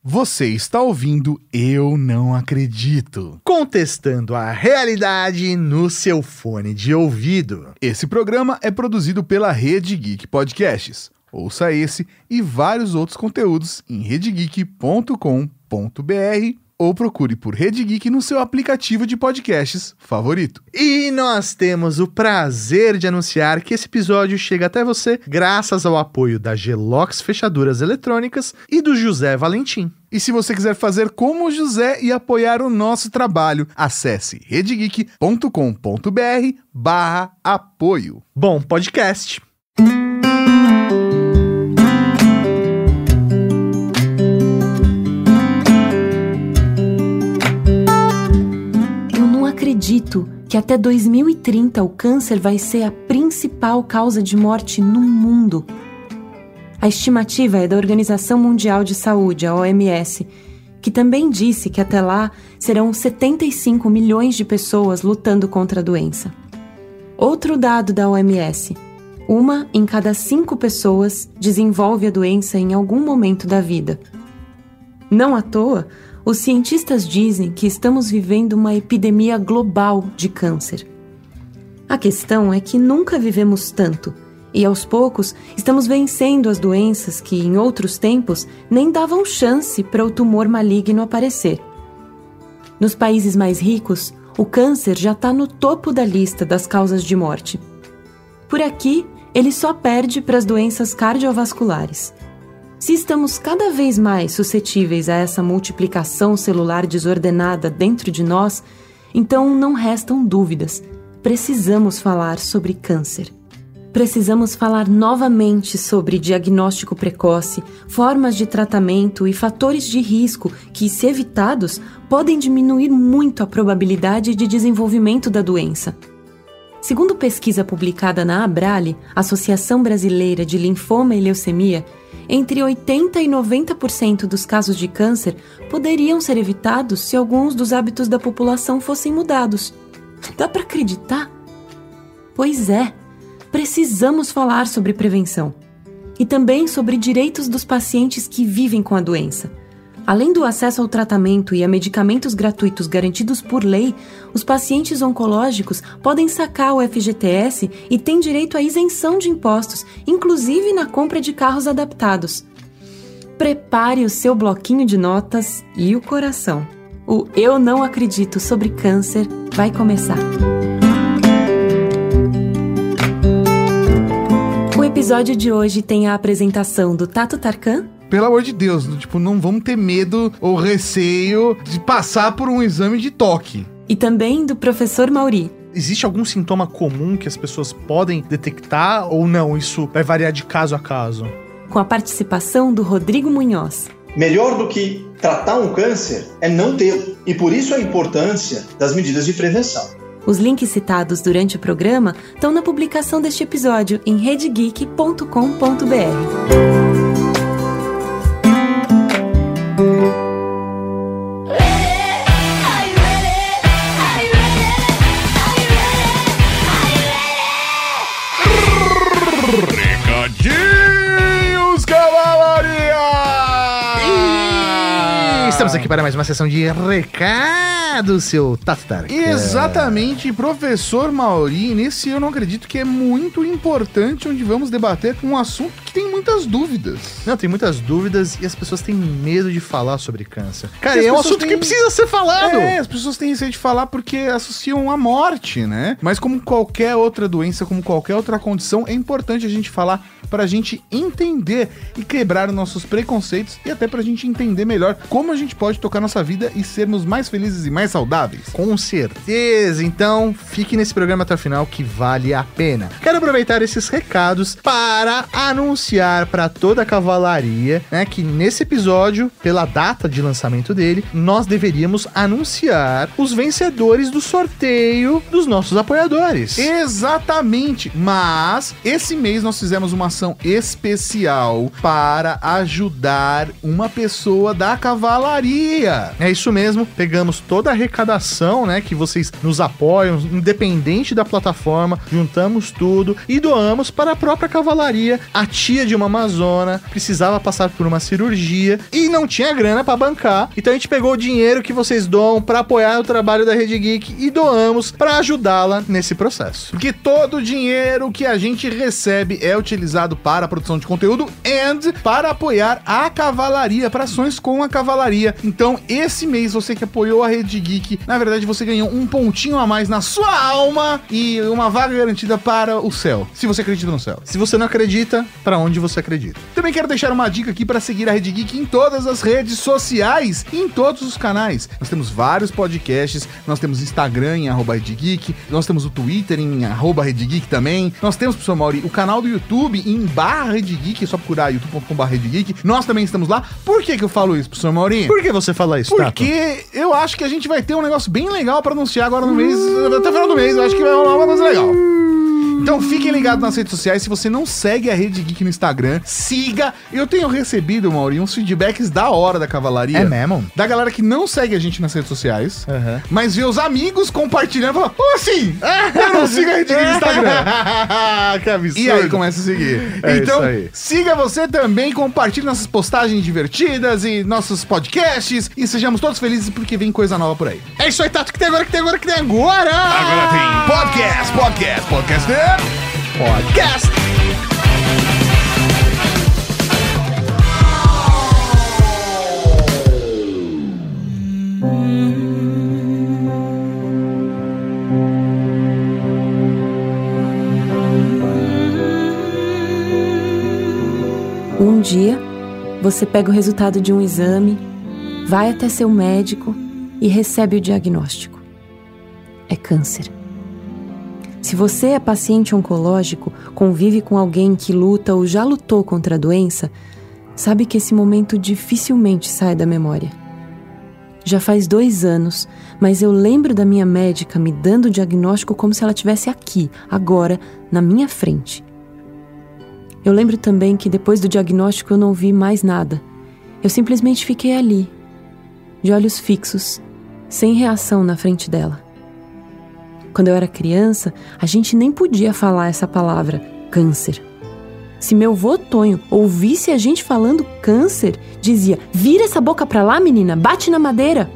Você está ouvindo Eu Não Acredito, contestando a realidade no seu fone de ouvido. Esse programa é produzido pela Rede Geek Podcasts. Ouça esse e vários outros conteúdos em redegeek.com.br ou procure por Rede Geek no seu aplicativo de podcasts favorito. E nós temos o prazer de anunciar que esse episódio chega até você graças ao apoio da Gelox Fechaduras Eletrônicas e do José Valentim. E se você quiser fazer como o José e apoiar o nosso trabalho, acesse redegeek.com.br/apoio. Bom podcast! Acredito que até 2030 o câncer vai ser a principal causa de morte no mundo. A estimativa é da Organização Mundial de Saúde, a OMS, que também disse que até lá serão 75 milhões de pessoas lutando contra a doença. Outro dado da OMS: 1 em cada 5 pessoas desenvolve a doença em algum momento da vida. Não à toa, os cientistas dizem que estamos vivendo uma epidemia global de câncer. A questão é que nunca vivemos tanto, e aos poucos estamos vencendo as doenças que, em outros tempos, nem davam chance para o tumor maligno aparecer. Nos países mais ricos, o câncer já está no topo da lista das causas de morte. Por aqui, ele só perde para as doenças cardiovasculares. Se estamos cada vez mais suscetíveis a essa multiplicação celular desordenada dentro de nós, então não restam dúvidas. Precisamos falar sobre câncer. Precisamos falar novamente sobre diagnóstico precoce, formas de tratamento e fatores de risco que, se evitados, podem diminuir muito a probabilidade de desenvolvimento da doença. Segundo pesquisa publicada na Abrale, Associação Brasileira de Linfoma e Leucemia, entre 80% e 90% dos casos de câncer poderiam ser evitados se alguns dos hábitos da população fossem mudados. Dá para acreditar? Pois é, precisamos falar sobre prevenção. E também sobre direitos dos pacientes que vivem com a doença. Além do acesso ao tratamento e a medicamentos gratuitos garantidos por lei, os pacientes oncológicos podem sacar o FGTS e têm direito à isenção de impostos, inclusive na compra de carros adaptados. Prepare o seu bloquinho de notas e o coração. O Eu Não Acredito sobre Câncer vai começar. O episódio de hoje tem a apresentação do Tato Tarkan. Pelo amor de Deus, não vamos ter medo ou receio de passar por um exame de toque. E também do professor Mauri. Existe algum sintoma comum que as pessoas podem detectar ou não? Isso vai variar de caso a caso. Com a participação do Rodrigo Munhoz. Melhor do que tratar um câncer é não tê-lo. E por isso a importância das medidas de prevenção. Os links citados durante o programa estão na publicação deste episódio em redegeek.com.br. Recadinhos, cavalaria! Estamos aqui para mais uma sessão de recados, seu Tato Tarkan. Exatamente, professor Mauri. Nesse Eu Não Acredito que é muito importante, onde vamos debater um assunto que tem muitas dúvidas. Não, tem muitas dúvidas e as pessoas têm medo de falar sobre câncer. Cara, é um assunto que precisa ser falado. As pessoas têm receio de falar porque associam à morte, né? Mas como qualquer outra doença, como qualquer outra condição, é importante a gente falar pra gente entender e quebrar nossos preconceitos e até pra gente entender melhor como a gente pode tocar nossa vida e sermos mais felizes e mais saudáveis. Com certeza, então fique nesse programa até o final que vale a pena. Quero aproveitar esses recados para anunciar para toda a cavalaria, né, que nesse episódio, pela data de lançamento dele, nós deveríamos anunciar os vencedores do sorteio dos nossos apoiadores. Exatamente, mas esse mês nós fizemos uma ação especial para ajudar uma pessoa da cavalaria Cavalaria. É isso mesmo, pegamos toda a arrecadação, né, que vocês nos apoiam, independente da plataforma, juntamos tudo e doamos para a própria Cavalaria. A tia de uma amazona precisava passar por uma cirurgia e não tinha grana para bancar, então a gente pegou o dinheiro que vocês doam para apoiar o trabalho da Rede Geek e doamos para ajudá-la nesse processo. Porque todo o dinheiro que a gente recebe é utilizado para a produção de conteúdo e para apoiar a Cavalaria, para ações com a Cavalaria. Então, esse mês, você que apoiou a Rede Geek, na verdade, você ganhou um pontinho a mais na sua alma e uma vaga garantida para o céu, se você acredita no céu. Se você não acredita, para onde você acredita? Também quero deixar uma dica aqui para seguir a Rede Geek em todas as redes sociais e em todos os canais. Nós temos vários podcasts, nós temos Instagram em @RedeGeek, nós temos o Twitter em @RedeGeek também, nós temos, professor Mauri, o canal do YouTube em /RedeGeek, é só procurar youtube.com/RedeGeek. Nós também estamos lá. Por que eu falo isso, professor Mauri? Por que você fala isso, Porque eu acho que a gente vai ter um negócio bem legal para anunciar agora no mês, até o final do mês, eu acho que vai rolar uma coisa legal. Então fiquem ligados nas redes sociais. Se você não segue a Rede Geek no Instagram, siga. Eu tenho recebido, Mauri, uns feedbacks da hora da Cavalaria. É mesmo? Da galera que não segue a gente nas redes sociais, mas vê os amigos compartilhando e fala, assim? Eu não sigo a Rede Geek no Instagram. Que absurdo. E aí começa a seguir. Então, siga você também, compartilhe nossas postagens divertidas e nossos podcasts e sejamos todos felizes porque vem coisa nova por aí. É isso aí, Tato, que tem agora. Agora tem podcast. Um dia, você pega o resultado de um exame, vai até seu médico e recebe o diagnóstico. É câncer. Se você é paciente oncológico, convive com alguém que luta ou já lutou contra a doença, sabe que esse momento dificilmente sai da memória. Já faz 2 anos, mas eu lembro da minha médica me dando o diagnóstico como se ela estivesse aqui, agora, na minha frente. Eu lembro também que depois do diagnóstico eu não vi mais nada. Eu simplesmente fiquei ali, de olhos fixos, sem reação na frente dela. Quando eu era criança, a gente nem podia falar essa palavra, câncer. Se meu vô Tonho ouvisse a gente falando câncer, dizia, vira essa boca pra lá, menina, bate na madeira.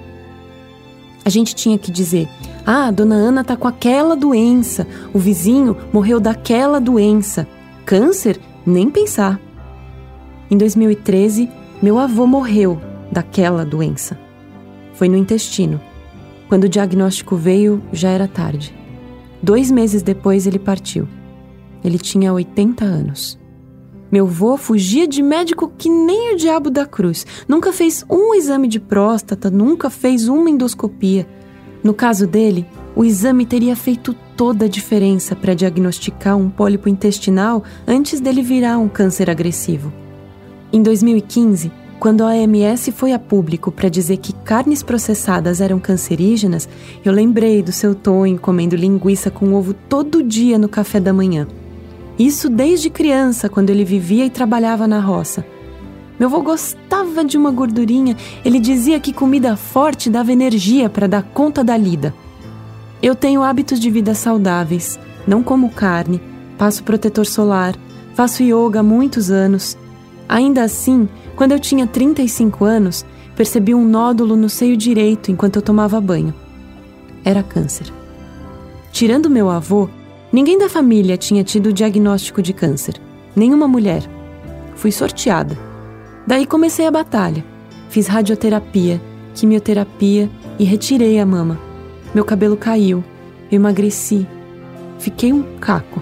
A gente tinha que dizer, a dona Ana tá com aquela doença, o vizinho morreu daquela doença. Câncer? Nem pensar. Em 2013, meu avô morreu daquela doença. Foi no intestino. Quando o diagnóstico veio, já era tarde. 2 meses depois, ele partiu. Ele tinha 80 anos. Meu vô fugia de médico que nem o diabo da cruz. Nunca fez um exame de próstata, nunca fez uma endoscopia. No caso dele, o exame teria feito toda a diferença para diagnosticar um pólipo intestinal antes dele virar um câncer agressivo. Em 2015, quando a OMS foi a público para dizer que carnes processadas eram cancerígenas, eu lembrei do seu Tonho comendo linguiça com ovo todo dia no café da manhã. Isso desde criança, quando ele vivia e trabalhava na roça. Meu avô gostava de uma gordurinha, ele dizia que comida forte dava energia para dar conta da lida. Eu tenho hábitos de vida saudáveis, não como carne, passo protetor solar, faço yoga há muitos anos. Ainda assim, quando eu tinha 35 anos, percebi um nódulo no seio direito enquanto eu tomava banho. Era câncer. Tirando meu avô, ninguém da família tinha tido o diagnóstico de câncer. Nenhuma mulher. Fui sorteada. Daí comecei a batalha. Fiz radioterapia, quimioterapia e retirei a mama. Meu cabelo caiu. Eu emagreci. Fiquei um caco.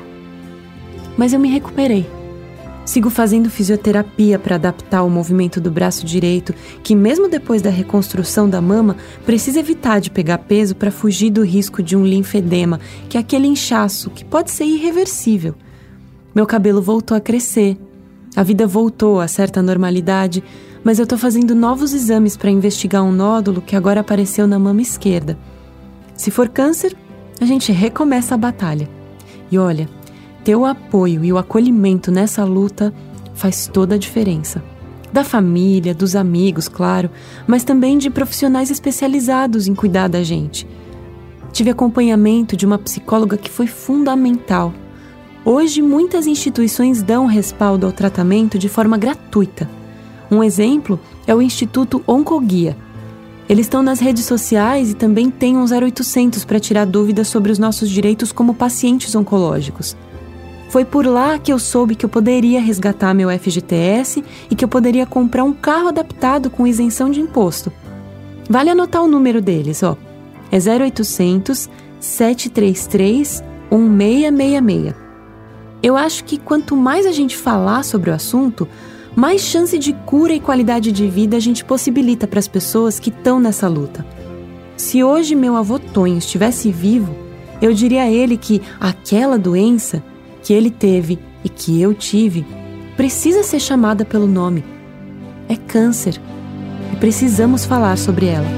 Mas eu me recuperei. Sigo fazendo fisioterapia para adaptar o movimento do braço direito, que mesmo depois da reconstrução da mama, precisa evitar de pegar peso para fugir do risco de um linfedema, que é aquele inchaço que pode ser irreversível. Meu cabelo voltou a crescer. A vida voltou a certa normalidade, mas eu estou fazendo novos exames para investigar um nódulo que agora apareceu na mama esquerda. Se for câncer, a gente recomeça a batalha. E olha, ter o apoio e o acolhimento nessa luta faz toda a diferença. Da família, dos amigos, claro, mas também de profissionais especializados em cuidar da gente. Tive acompanhamento de uma psicóloga que foi fundamental. Hoje, muitas instituições dão respaldo ao tratamento de forma gratuita. Um exemplo é o Instituto Oncoguia. Eles estão nas redes sociais e também têm um 0800 para tirar dúvidas sobre os nossos direitos como pacientes oncológicos. Foi por lá que eu soube que eu poderia resgatar meu FGTS e que eu poderia comprar um carro adaptado com isenção de imposto. Vale anotar o número deles, ó. É 0800 733 1666. Eu acho que quanto mais a gente falar sobre o assunto, mais chance de cura e qualidade de vida a gente possibilita para as pessoas que estão nessa luta. Se hoje meu avô Tonho estivesse vivo, eu diria a ele que aquela doença que ele teve e que eu tive precisa ser chamada pelo nome. É câncer e precisamos falar sobre ela.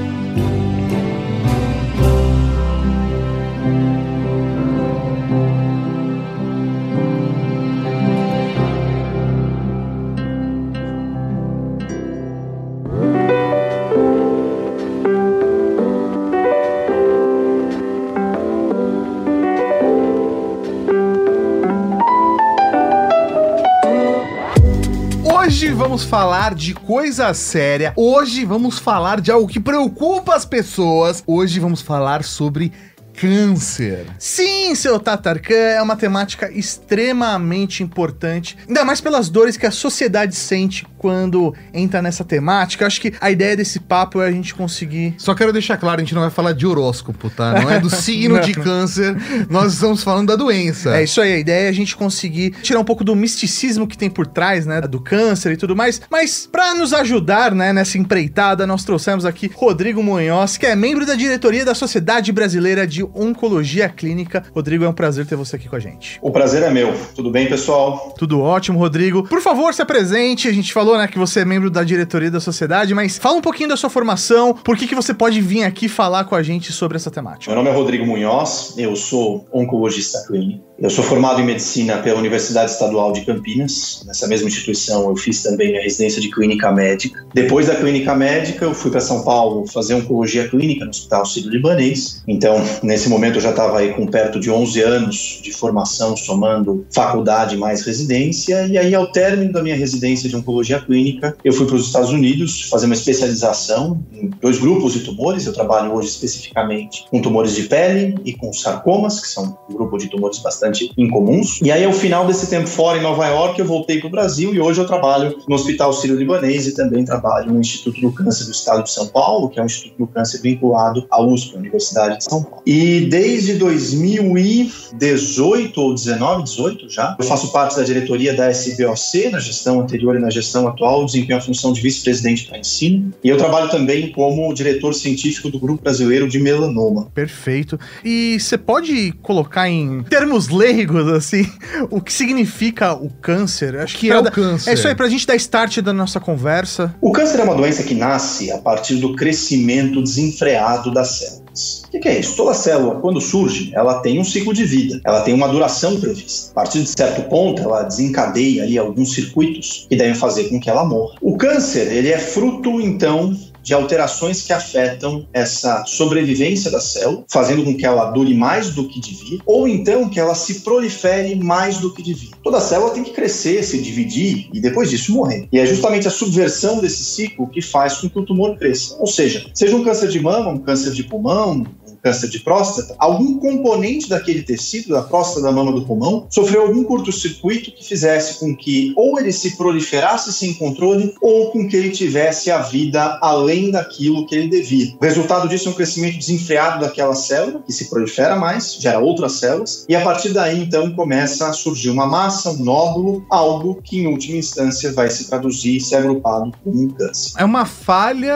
Hoje vamos falar de coisa séria. Hoje vamos falar de algo que preocupa as pessoas. Hoje vamos falar sobre câncer. Sim, seu Tatarkan, é uma temática extremamente importante, ainda mais pelas dores que a sociedade sente quando entra nessa temática. Acho que a ideia desse papo é a gente conseguir... Só quero deixar claro, a gente não vai falar de horóscopo, tá? Não é do signo de câncer, nós estamos falando da doença. É isso aí, a ideia é a gente conseguir tirar um pouco do misticismo que tem por trás, né, do câncer e tudo mais. Mas pra nos ajudar, né, nessa empreitada, nós trouxemos aqui Rodrigo Munhoz, que é membro da diretoria da Sociedade Brasileira de Oncologia Clínica. Rodrigo, é um prazer ter você aqui com a gente. O prazer é meu. Tudo bem, pessoal? Tudo ótimo, Rodrigo. Por favor, se apresente. A gente falou, né, que você é membro da diretoria da sociedade, mas fala um pouquinho da sua formação, por que você pode vir aqui falar com a gente sobre essa temática. Meu nome é Rodrigo Munhoz, eu sou oncologista clínico. Eu sou formado em medicina pela Universidade Estadual de Campinas. Nessa mesma instituição eu fiz também a residência de clínica médica. Depois da clínica médica eu fui para São Paulo fazer oncologia clínica no Hospital Sírio-Libanês. Então, nesse momento eu já estava aí com perto de 11 anos de formação, somando faculdade mais residência. E aí, ao término da minha residência de oncologia clínica, eu fui para os Estados Unidos fazer uma especialização em 2 grupos de tumores. Eu trabalho hoje especificamente com tumores de pele e com sarcomas, que são um grupo de tumores bastante incomuns. E aí, ao final desse tempo fora em Nova York, eu voltei para o Brasil e hoje eu trabalho no Hospital Sírio-Libanês e também trabalho no Instituto do Câncer do Estado de São Paulo, que é um Instituto do Câncer vinculado à USP, a Universidade de São Paulo. E desde 2018 ou 18 já, eu faço parte da diretoria da SBOC, na gestão anterior e na gestão atual, desempenho a função de vice-presidente para ensino. E eu trabalho também como diretor científico do Grupo Brasileiro de Melanoma. Perfeito. E você pode colocar em termos leigos, assim, o que significa o câncer? Acho que é o câncer. É isso aí, pra gente dar start da nossa conversa. O câncer é uma doença que nasce a partir do crescimento desenfreado das células. O que é isso? Toda célula, quando surge, ela tem um ciclo de vida, ela tem uma duração prevista. A partir de certo ponto, ela desencadeia ali alguns circuitos que devem fazer com que ela morra. O câncer, ele é fruto, então, de alterações que afetam essa sobrevivência da célula, fazendo com que ela dure mais do que devia, ou então que ela se prolifere mais do que devia. Toda célula tem que crescer, se dividir e depois disso morrer. E é justamente a subversão desse ciclo que faz com que o tumor cresça. Ou seja um câncer de mama, um câncer de pulmão, câncer de próstata, algum componente daquele tecido, da próstata, da mama, do pulmão, sofreu algum curto-circuito que fizesse com que ou ele se proliferasse sem controle ou com que ele tivesse a vida além daquilo que ele devia. O resultado disso é um crescimento desenfreado daquela célula, que se prolifera mais, gera outras células, e a partir daí, então, começa a surgir uma massa, um nódulo, algo que, em última instância, vai se traduzir e ser agrupado como um câncer. É uma falha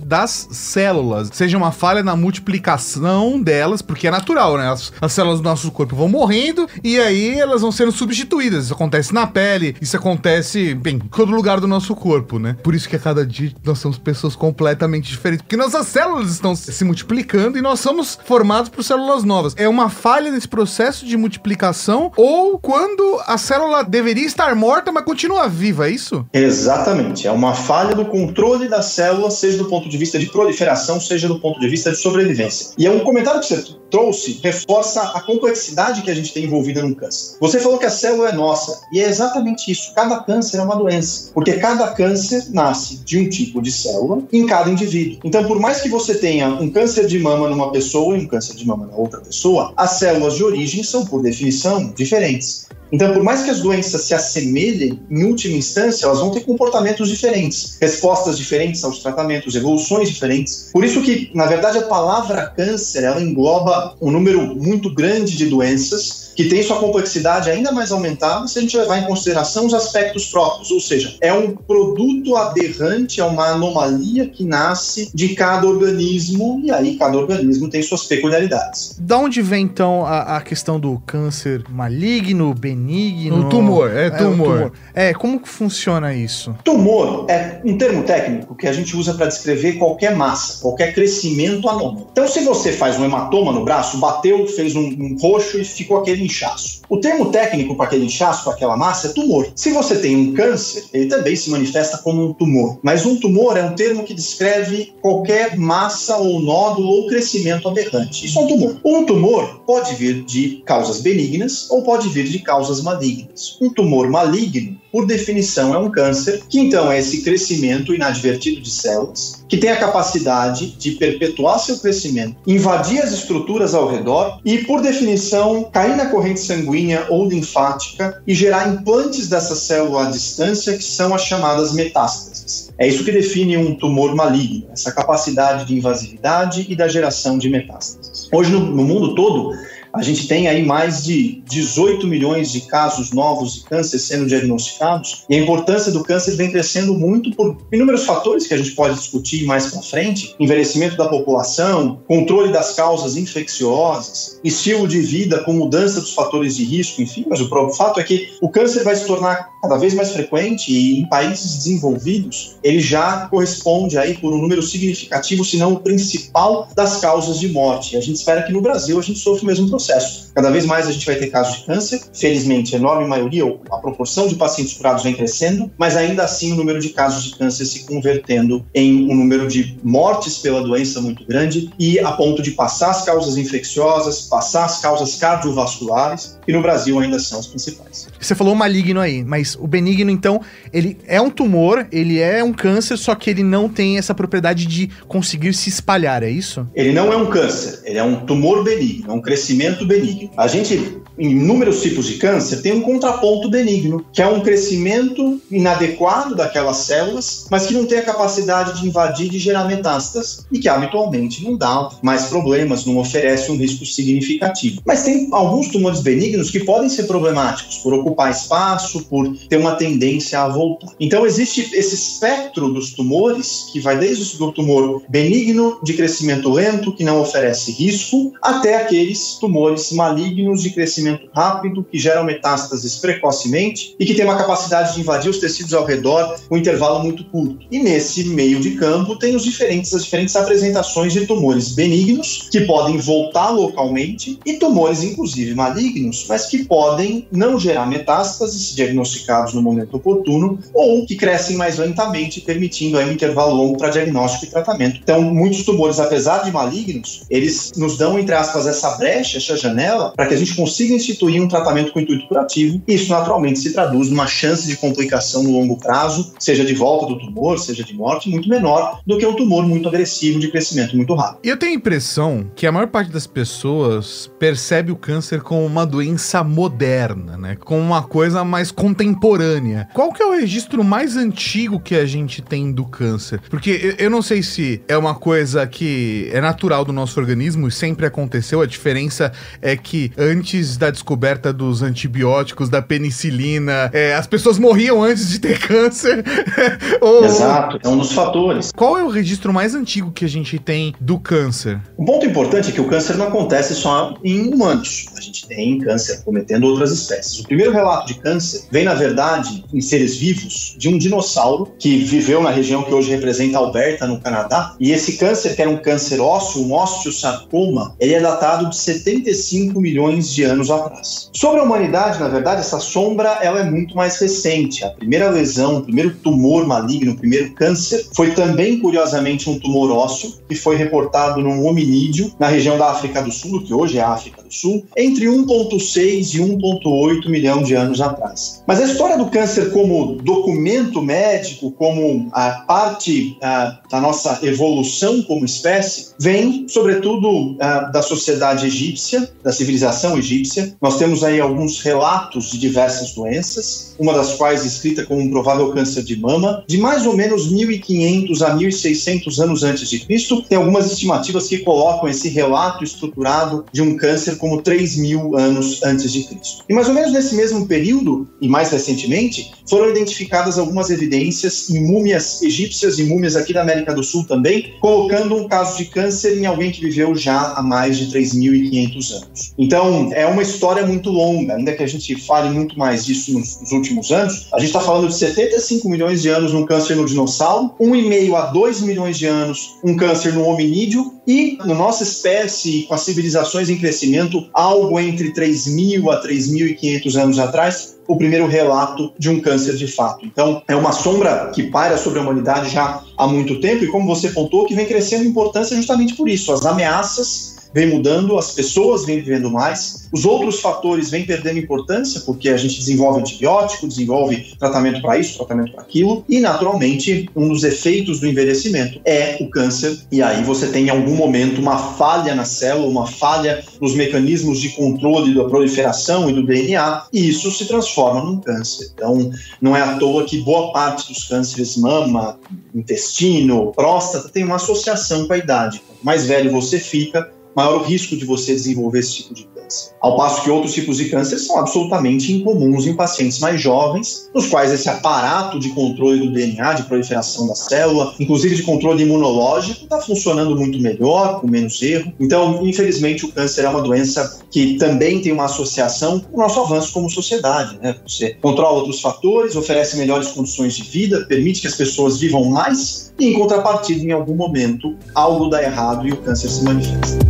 das células. Seja uma falha na multiplicação delas, porque é natural, né? As células do nosso corpo vão morrendo e aí elas vão sendo substituídas. Isso acontece na pele, isso acontece, bem, em todo lugar do nosso corpo, né? Por isso que a cada dia nós somos pessoas completamente diferentes, porque nossas células estão se multiplicando e nós somos formados por células novas. É uma falha nesse processo de multiplicação ou quando a célula deveria estar morta, mas continua viva, é isso? Exatamente. É uma falha do controle da célula, seja do ponto de vista de proliferação, seja do ponto de vista de sobrevivência. E é um comentário que você trouxe, reforça a complexidade que a gente tem envolvida no câncer. Você falou que a célula é nossa, e é exatamente isso. Cada câncer é uma doença, porque cada câncer nasce de um tipo de célula em cada indivíduo. Então, por mais que você tenha um câncer de mama numa pessoa e um câncer de mama na outra pessoa, as células de origem são, por definição, diferentes. Então, por mais que as doenças se assemelhem, em última instância, elas vão ter comportamentos diferentes, respostas diferentes aos tratamentos, evoluções diferentes. Por isso que, na verdade, a palavra câncer, ela engloba um número muito grande de doenças que tem sua complexidade ainda mais aumentada se a gente levar em consideração os aspectos próprios, ou seja, é um produto aberrante, é uma anomalia que nasce de cada organismo, e aí cada organismo tem suas peculiaridades. Da onde vem, então, a questão do câncer maligno, benigno? O tumor, tumor. Como que funciona isso? Tumor é um termo técnico que a gente usa para descrever qualquer massa, qualquer crescimento anômalo. Então, se você faz um hematoma no braço, bateu, fez um roxo e ficou aquele inchaço. O termo técnico para aquele inchaço, para aquela massa, é tumor. Se você tem um câncer, ele também se manifesta como um tumor. Mas um tumor é um termo que descreve qualquer massa ou nódulo ou crescimento aberrante. Isso é um tumor. Um tumor pode vir de causas benignas ou pode vir de causas malignas. Um tumor maligno, por definição, é um câncer, que então é esse crescimento inadvertido de células, que tem a capacidade de perpetuar seu crescimento, invadir as estruturas ao redor e, por definição, cair na corrente sanguínea ou linfática e gerar implantes dessa célula à distância, que são as chamadas metástases. É isso que define um tumor maligno, essa capacidade de invasividade e da geração de metástases. Hoje, no mundo todo, a gente tem aí mais de 18 milhões de casos novos de câncer sendo diagnosticados, e a importância do câncer vem crescendo muito por inúmeros fatores que a gente pode discutir mais para frente: envelhecimento da população, controle das causas infecciosas, estilo de vida com mudança dos fatores de risco, enfim. Mas o próprio fato é que o câncer vai se tornar cada vez mais frequente e em países desenvolvidos ele já corresponde aí por um número significativo, se não o principal, das causas de morte. E a gente espera que no Brasil a gente sofra o mesmo processo. Cada vez mais a gente vai ter casos de câncer, felizmente a enorme maioria, ou a proporção de pacientes curados vem crescendo, mas ainda assim o número de casos de câncer se convertendo em um número de mortes pela doença muito grande, e a ponto de passar as causas infecciosas, passar as causas cardiovasculares, que no Brasil ainda são as principais. Você falou maligno aí, mas o benigno, então, ele é um tumor, ele é um câncer, só que ele não tem essa propriedade de conseguir se espalhar, é isso? Ele não é um câncer, ele é um tumor benigno, é um crescimento benigno. A gente, em inúmeros tipos de câncer, tem um contraponto benigno, que é um crescimento inadequado daquelas células, mas que não tem a capacidade de invadir e de gerar metástases, e que habitualmente não dá mais problemas, não oferece um risco significativo. Mas tem alguns tumores benignos que podem ser problemáticos, por ocupar espaço, por ter uma tendência a voltar. Então existe esse espectro dos tumores, que vai desde o tumor benigno, de crescimento lento, que não oferece risco, até aqueles tumores malignos de crescimento rápido, que geram metástases precocemente e que tem uma capacidade de invadir os tecidos ao redor com um intervalo muito curto. E nesse meio de campo tem as diferentes apresentações de tumores benignos, que podem voltar localmente, e tumores, inclusive, malignos, mas que podem não gerar metástases diagnosticados no momento oportuno, ou que crescem mais lentamente, permitindo aí um intervalo longo para diagnóstico e tratamento. Então, muitos tumores, apesar de malignos, eles nos dão, entre aspas, essa brecha, essa janela, para que a gente consiga instituir um tratamento com intuito curativo, e isso naturalmente se traduz numa chance de complicação no longo prazo, seja de volta do tumor, seja de morte, muito menor do que um tumor muito agressivo de crescimento muito rápido. Eu tenho a impressão que a maior parte das pessoas percebe o câncer como uma doença moderna, né? Como uma coisa mais contemporânea. Qual que é o registro mais antigo que a gente tem do câncer? Porque eu não sei se é uma coisa que é natural do nosso organismo e sempre aconteceu. A diferença é que antes da descoberta dos antibióticos, da penicilina, as pessoas morriam antes de ter câncer. Exato, é um dos fatores. Qual é o registro mais antigo que a gente tem do câncer? Um ponto importante é que o câncer não acontece só em humanos. A gente tem câncer cometendo outras espécies. O primeiro relato de câncer vem, na verdade, em seres vivos, de um dinossauro que viveu na região que hoje representa Alberta, no Canadá. E esse câncer, que era um câncer ósseo, um osteosarcoma, ele é datado de 75 milhões de anos atrás. Sobre a humanidade, na verdade, essa sombra ela é muito mais recente. A primeira lesão, o primeiro tumor maligno, o primeiro câncer, foi também, curiosamente, um tumor ósseo, que foi reportado num hominídeo na região da África do Sul, que hoje é a África do Sul, entre 1,6 e 1,8 milhão de anos atrás. Mas a história do câncer como documento médico, como a parte da nossa evolução como espécie, vem, sobretudo, da sociedade egípcia, da civilização egípcia. Nós temos aí alguns relatos de diversas doenças, uma das quais descrita como um provável câncer de mama, de mais ou menos 1.500 a 1.600 anos antes de Cristo. Tem algumas estimativas que colocam esse relato estruturado de um câncer como 3.000 anos antes de Cristo. E mais ou menos nesse mesmo período, e mais recentemente, foram identificadas algumas evidências em múmias egípcias e múmias aqui da América do Sul também, colocando um caso de câncer em alguém que viveu já há mais de 3.500 anos. Então, é uma história muito longa, ainda que a gente fale muito mais disso nos últimos anos. A gente está falando de 75 milhões de anos num câncer no dinossauro, 1,5 a 2 milhões de anos um câncer no hominídeo, e na nossa espécie, com as civilizações em crescimento, algo entre 3.000 a 3.500 anos atrás, o primeiro relato de um câncer de fato. Então, é uma sombra que paira sobre a humanidade já há muito tempo, e como você pontuou, que vem crescendo em importância justamente por isso. As ameaças vem mudando, as pessoas vêm vivendo mais, os outros fatores vêm perdendo importância, porque a gente desenvolve antibiótico, desenvolve tratamento para isso, tratamento para aquilo, e naturalmente um dos efeitos do envelhecimento é o câncer, e aí você tem em algum momento uma falha na célula, uma falha nos mecanismos de controle da proliferação e do DNA, e isso se transforma num câncer. Então, não é à toa que boa parte dos cânceres mama, intestino, próstata, tem uma associação com a idade. Quanto mais velho você fica, maior o risco de você desenvolver esse tipo de câncer. Ao passo que outros tipos de câncer são absolutamente incomuns em pacientes mais jovens, nos quais esse aparato de controle do DNA, de proliferação da célula, inclusive de controle imunológico, está funcionando muito melhor, com menos erro. Então, infelizmente, o câncer é uma doença que também tem uma associação com o nosso avanço como sociedade, né? Você controla outros fatores, oferece melhores condições de vida, permite que as pessoas vivam mais, e em contrapartida, em algum momento, algo dá errado e o câncer se manifesta.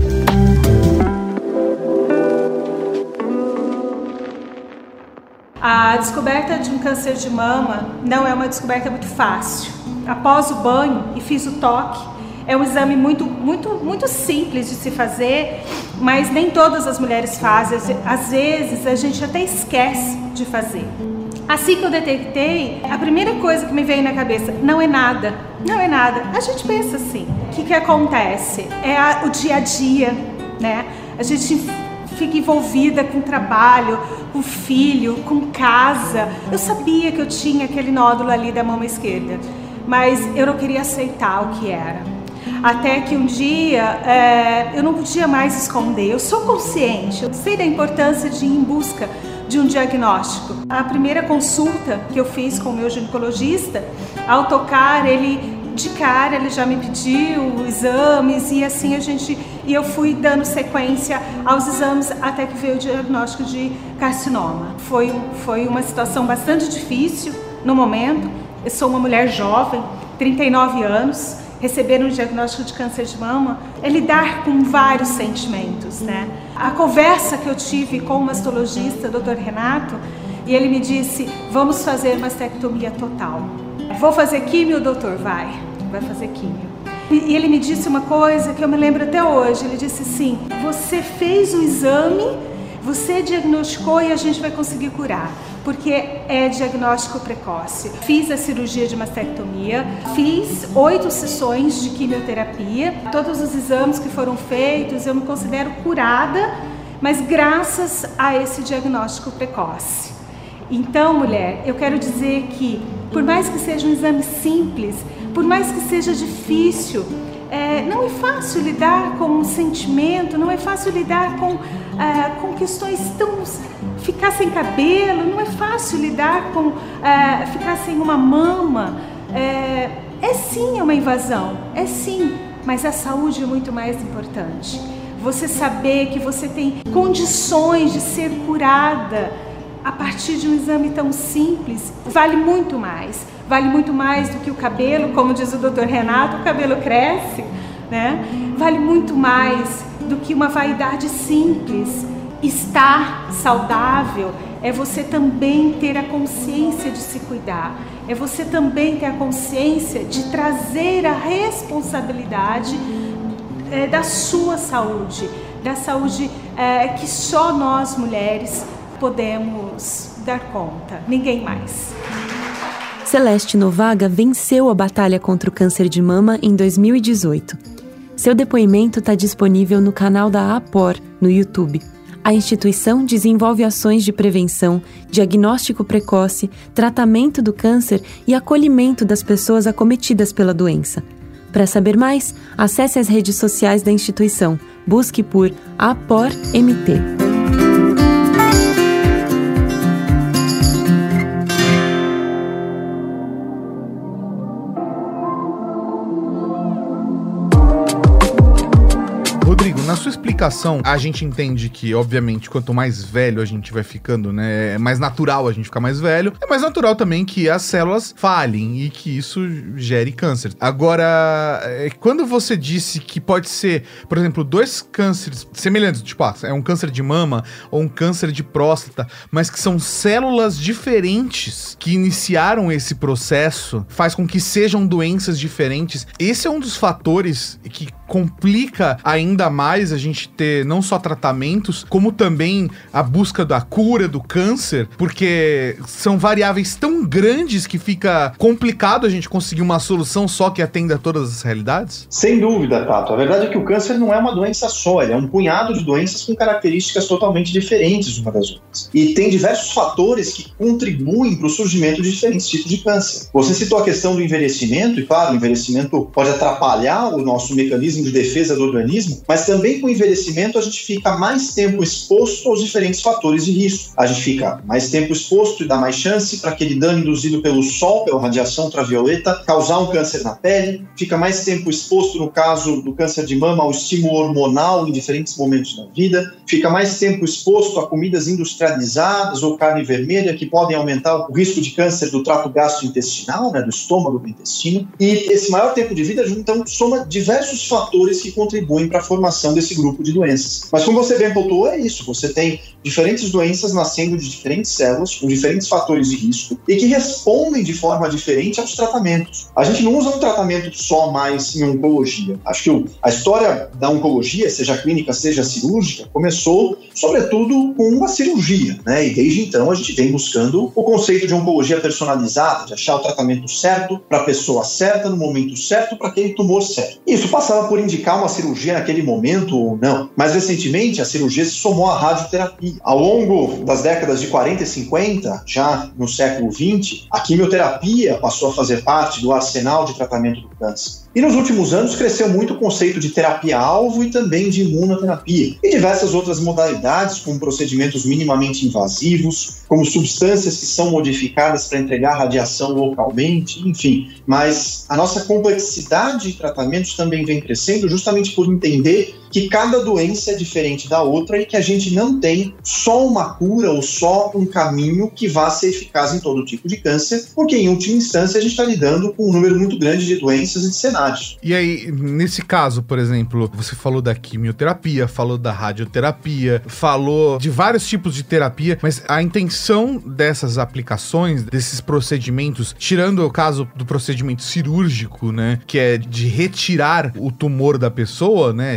A descoberta de um câncer de mama não é uma descoberta muito fácil. Após o banho e fiz o toque, é um exame muito simples de se fazer, mas nem todas as mulheres fazem. Às vezes a gente até esquece de fazer. Assim que eu detectei, a primeira coisa que me veio na cabeça, não é nada. A gente pensa assim, o que acontece? É o dia a dia, né? A gente fica envolvida com trabalho, com filho, com casa. Eu sabia que eu tinha aquele nódulo ali da mama esquerda, mas eu não queria aceitar o que era. Até que um dia eu não podia mais esconder. Eu sou consciente, eu sei da importância de ir em busca de um diagnóstico. A primeira consulta que eu fiz com o meu ginecologista, ao tocar, ele já me pediu exames, e assim eu fui dando sequência aos exames até que veio o diagnóstico de carcinoma. Foi uma situação bastante difícil no momento. Eu sou uma mulher jovem, 39 anos, receber um diagnóstico de câncer de mama é lidar com vários sentimentos, né? A conversa que eu tive com o mastologista, Dr. Renato, e ele me disse, vamos fazer mastectomia total. Vou fazer químio, doutor? Vai fazer químio. E ele me disse uma coisa que eu me lembro até hoje. Ele disse assim, você fez o exame, você diagnosticou e a gente vai conseguir curar, porque é diagnóstico precoce. Fiz a cirurgia de mastectomia, fiz 8 sessões de quimioterapia, todos os exames que foram feitos, eu me considero curada, mas graças a esse diagnóstico precoce. Então, mulher, eu quero dizer que, por mais que seja um exame simples, por mais que seja difícil, Não é fácil lidar com um sentimento, não é fácil lidar com questões tão... Ficar sem cabelo, não é fácil lidar com ficar sem uma mama. Sim, é uma invasão, sim, mas a saúde é muito mais importante. Você saber que você tem condições de ser curada a partir de um exame tão simples, vale muito mais. Vale muito mais do que o cabelo, como diz o Dr. Renato, o cabelo cresce, né? Vale muito mais do que uma vaidade simples. Estar saudável é você também ter a consciência de se cuidar, é você também ter a consciência de trazer a responsabilidade da sua saúde, da saúde que só nós mulheres podemos dar conta, ninguém mais. Celeste Novaga venceu a batalha contra o câncer de mama em 2018. Seu depoimento está disponível no canal da APOR, no YouTube. A instituição desenvolve ações de prevenção, diagnóstico precoce, tratamento do câncer e acolhimento das pessoas acometidas pela doença. Para saber mais, acesse as redes sociais da instituição. Busque por APOR-MT. Rodrigo, na sua explicação, a gente entende que, obviamente, quanto mais velho a gente vai ficando, né, é mais natural a gente ficar mais velho, é mais natural também que as células falhem e que isso gere câncer. Agora, quando você disse que pode ser, por exemplo, 2 cânceres semelhantes, tipo, é um câncer de mama ou um câncer de próstata, mas que são células diferentes que iniciaram esse processo, faz com que sejam doenças diferentes, esse é um dos fatores que complica ainda mais a gente ter não só tratamentos, como também a busca da cura do câncer, porque são variáveis tão grandes que fica complicado a gente conseguir uma solução só que atenda a todas as realidades? Sem dúvida, Tato. A verdade é que o câncer não é uma doença só, ele é um punhado de doenças com características totalmente diferentes uma das outras. E tem diversos fatores que contribuem para o surgimento de diferentes tipos de câncer. Você citou a questão do envelhecimento, e claro, o envelhecimento pode atrapalhar o nosso mecanismo de defesa do organismo, mas também com o envelhecimento a gente fica mais tempo exposto aos diferentes fatores de risco. A gente fica mais tempo exposto e dá mais chance para aquele dano induzido pelo sol, pela radiação ultravioleta, causar um câncer na pele, fica mais tempo exposto, no caso do câncer de mama, ao estímulo hormonal em diferentes momentos da vida, fica mais tempo exposto a comidas industrializadas ou carne vermelha que podem aumentar o risco de câncer do trato gastrointestinal, né, do estômago, do intestino, e esse maior tempo de vida, então, soma diversos fatores que contribuem para a formação desse grupo de doenças. Mas como você bem pontuou, é isso, você tem diferentes doenças nascendo de diferentes células, com diferentes fatores de risco, e que respondem de forma diferente aos tratamentos. A gente não usa um tratamento só mais em oncologia. Acho que a história da oncologia, seja clínica, seja cirúrgica, começou, sobretudo, com a cirurgia, né? E desde então a gente vem buscando o conceito de oncologia personalizada, de achar o tratamento certo, para a pessoa certa, no momento certo, para aquele tumor certo. Isso passava por indicar uma cirurgia naquele momento ou não. Mais recentemente, a cirurgia se somou à radioterapia. Ao longo das décadas de 40 e 50, já no século 20, a quimioterapia passou a fazer parte do arsenal de tratamento do câncer. E nos últimos anos cresceu muito o conceito de terapia-alvo e também de imunoterapia. E diversas outras modalidades, como procedimentos minimamente invasivos, como substâncias que são modificadas para entregar radiação localmente, enfim. Mas a nossa complexidade de tratamentos também vem crescendo justamente por entender que cada doença é diferente da outra e que a gente não tem só uma cura ou só um caminho que vá ser eficaz em todo tipo de câncer, porque em última instância a gente está lidando com um número muito grande de doenças e de cenários. E aí, nesse caso, por exemplo, você falou da quimioterapia, falou da radioterapia, falou de vários tipos de terapia, mas a intenção dessas aplicações, desses procedimentos, tirando o caso do procedimento cirúrgico, né, que é de retirar o tumor da pessoa, né, retirar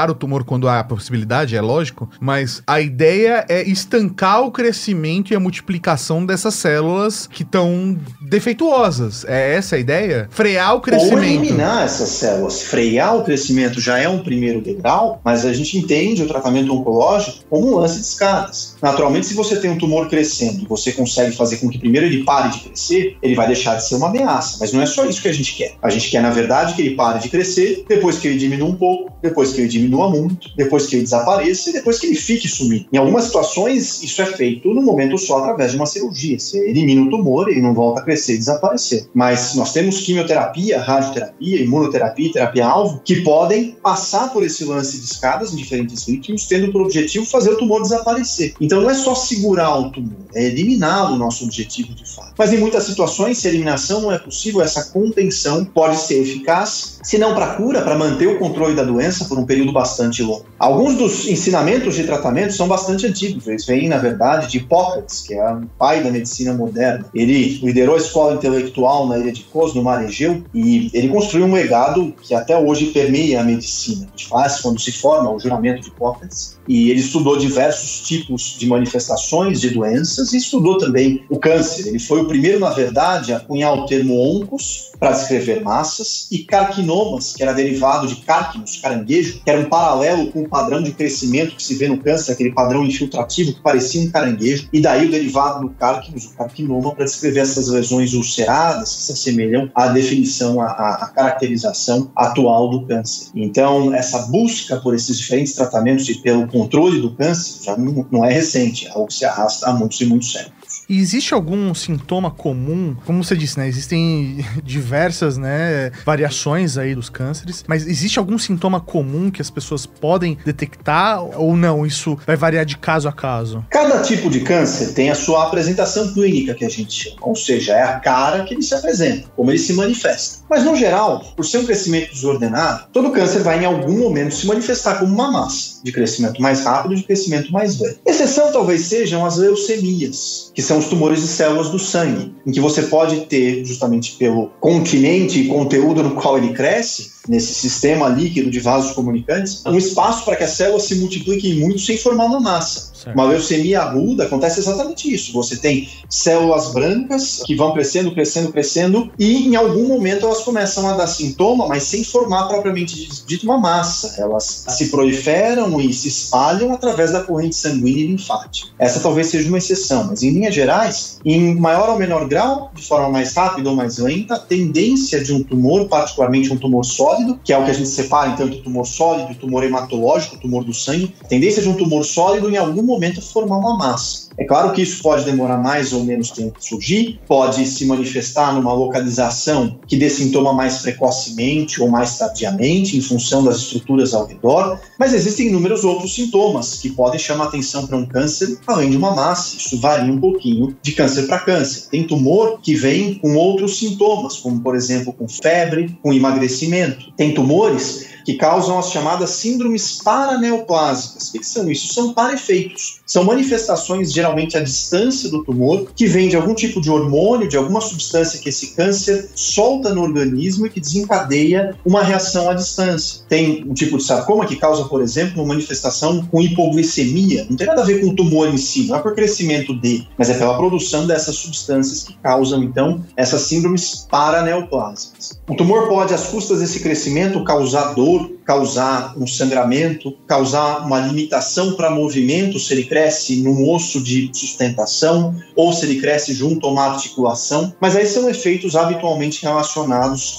tirar o tumor quando há a possibilidade, é lógico, mas a ideia é estancar o crescimento e a multiplicação dessas células que estão defeituosas. É essa a ideia? Frear o crescimento. Ou eliminar essas células. Frear o crescimento já é um primeiro degrau, mas a gente entende o tratamento oncológico como um lance de escadas. Naturalmente, se você tem um tumor crescendo e você consegue fazer com que primeiro ele pare de crescer, ele vai deixar de ser uma ameaça. Mas não é só isso que a gente quer. A gente quer, na verdade, que ele pare de crescer, depois que ele diminua um pouco, depois que ele diminua muito, depois que ele desapareça e depois que ele fique sumido. Em algumas situações, isso é feito no momento só através de uma cirurgia. Você elimina o tumor, ele não volta a crescer e desaparecer. Mas nós temos quimioterapia, radioterapia, imunoterapia e terapia-alvo que podem passar por esse lance de escadas em diferentes ritmos, tendo por objetivo fazer o tumor desaparecer. Então não é só segurar o tumor, é eliminá-lo, o nosso objetivo de fato. Mas em muitas situações, se a eliminação não é possível, essa contenção pode ser eficaz, se não para cura, para manter o controle da doença por um período bastante longo. Alguns dos ensinamentos de tratamento são bastante antigos, eles vêm, na verdade, de Hipócrates, que é o pai da medicina moderna. Ele liderou a escola intelectual na ilha de Kos, no mar Egeu, e ele construiu um legado que até hoje permeia a medicina. A gente faz quando se forma o juramento de Hipócrates, e ele estudou diversos tipos de manifestações de doenças e estudou também o câncer. Ele foi o primeiro, na verdade, a cunhar o termo oncos para descrever massas, e carquinomas, que era derivado de cárquinos, caranguejo, que era um paralelo com o padrão de crescimento que se vê no câncer, aquele padrão infiltrativo que parecia um caranguejo, e daí o derivado do cárquinos, o carquinoma, para descrever essas lesões ulceradas que se assemelham à definição, à caracterização atual do câncer. Então, essa busca por esses diferentes tratamentos e pelo controle do câncer já não é recente, é algo que se arrasta há muitos e muitos séculos. E existe algum sintoma comum? Como você disse, né? Existem diversas, né, variações aí dos cânceres, mas existe algum sintoma comum que as pessoas podem detectar ou não? Isso vai variar de caso a caso? Cada tipo de câncer tem a sua apresentação clínica, que a gente chama, ou seja, é a cara que ele se apresenta, como ele se manifesta. Mas, no geral, por ser um crescimento desordenado, todo câncer vai em algum momento se manifestar como uma massa de crescimento mais rápido e de crescimento mais velho. Exceção talvez sejam as leucemias, que são os tumores de células do sangue, em que você pode ter, justamente pelo continente e conteúdo no qual ele cresce, nesse sistema líquido de vasos comunicantes, um espaço para que as células se multipliquem muito sem formar uma massa. Certo. Uma leucemia aguda acontece exatamente isso. Você tem células brancas que vão crescendo, crescendo, crescendo, e em algum momento elas começam a dar sintoma, mas sem formar propriamente dito uma massa. Elas se proliferam e se espalham através da corrente sanguínea e linfática. Essa talvez seja uma exceção, mas em linhas gerais, em maior ou menor grau, de forma mais rápida ou mais lenta, a tendência de um tumor, particularmente um tumor sólido, que é o que a gente separa então entre o tumor sólido e o tumor hematológico, o tumor do sangue, a tendência de um tumor sólido em algum momento formar uma massa. É claro que isso pode demorar mais ou menos tempo para surgir, pode se manifestar numa localização que dê sintoma mais precocemente ou mais tardiamente, em função das estruturas ao redor, mas existem inúmeros outros sintomas que podem chamar atenção para um câncer além de uma massa. Isso varia um pouquinho de câncer para câncer. Tem tumor que vem com outros sintomas, como por exemplo com febre, com emagrecimento. Tem tumores que causam as chamadas síndromes paraneoplásicas. O que são isso? São parefeitos. São manifestações geralmente à distância do tumor, que vem de algum tipo de hormônio, de alguma substância que esse câncer solta no organismo e que desencadeia uma reação à distância. Tem um tipo de sarcoma que causa, por exemplo, uma manifestação com hipoglicemia. Não tem nada a ver com o tumor em si, não é por crescimento mas é pela produção dessas substâncias que causam, então, essas síndromes paraneoplásicas. O tumor pode, às custas desse crescimento, causar dor, causar um sangramento, causar uma limitação para movimento, se ele cresce num osso de sustentação ou se ele cresce junto a uma articulação, mas aí são efeitos habitualmente relacionados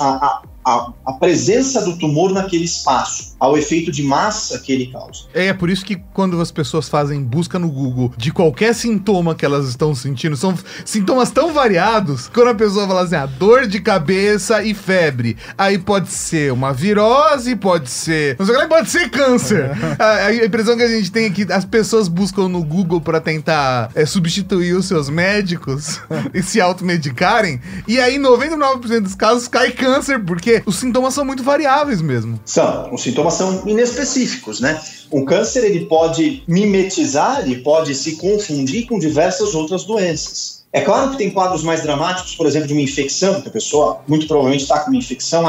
a presença do tumor naquele espaço, ao efeito de massa que ele causa. É por isso que quando as pessoas fazem busca no Google de qualquer sintoma que elas estão sentindo, são sintomas tão variados, quando a pessoa fala assim, dor de cabeça e febre, aí pode ser uma virose, pode ser... não sei o que, pode ser câncer. A impressão que a gente tem é que as pessoas buscam no Google pra tentar substituir os seus médicos e se automedicarem, e aí 99% dos casos cai câncer, porque os sintomas são muito variáveis mesmo. Os sintomas são inespecíficos, né? Um câncer, ele pode mimetizar, ele pode se confundir com diversas outras doenças. É claro que tem quadros mais dramáticos, por exemplo, de uma infecção, que a pessoa muito provavelmente está com uma infecção,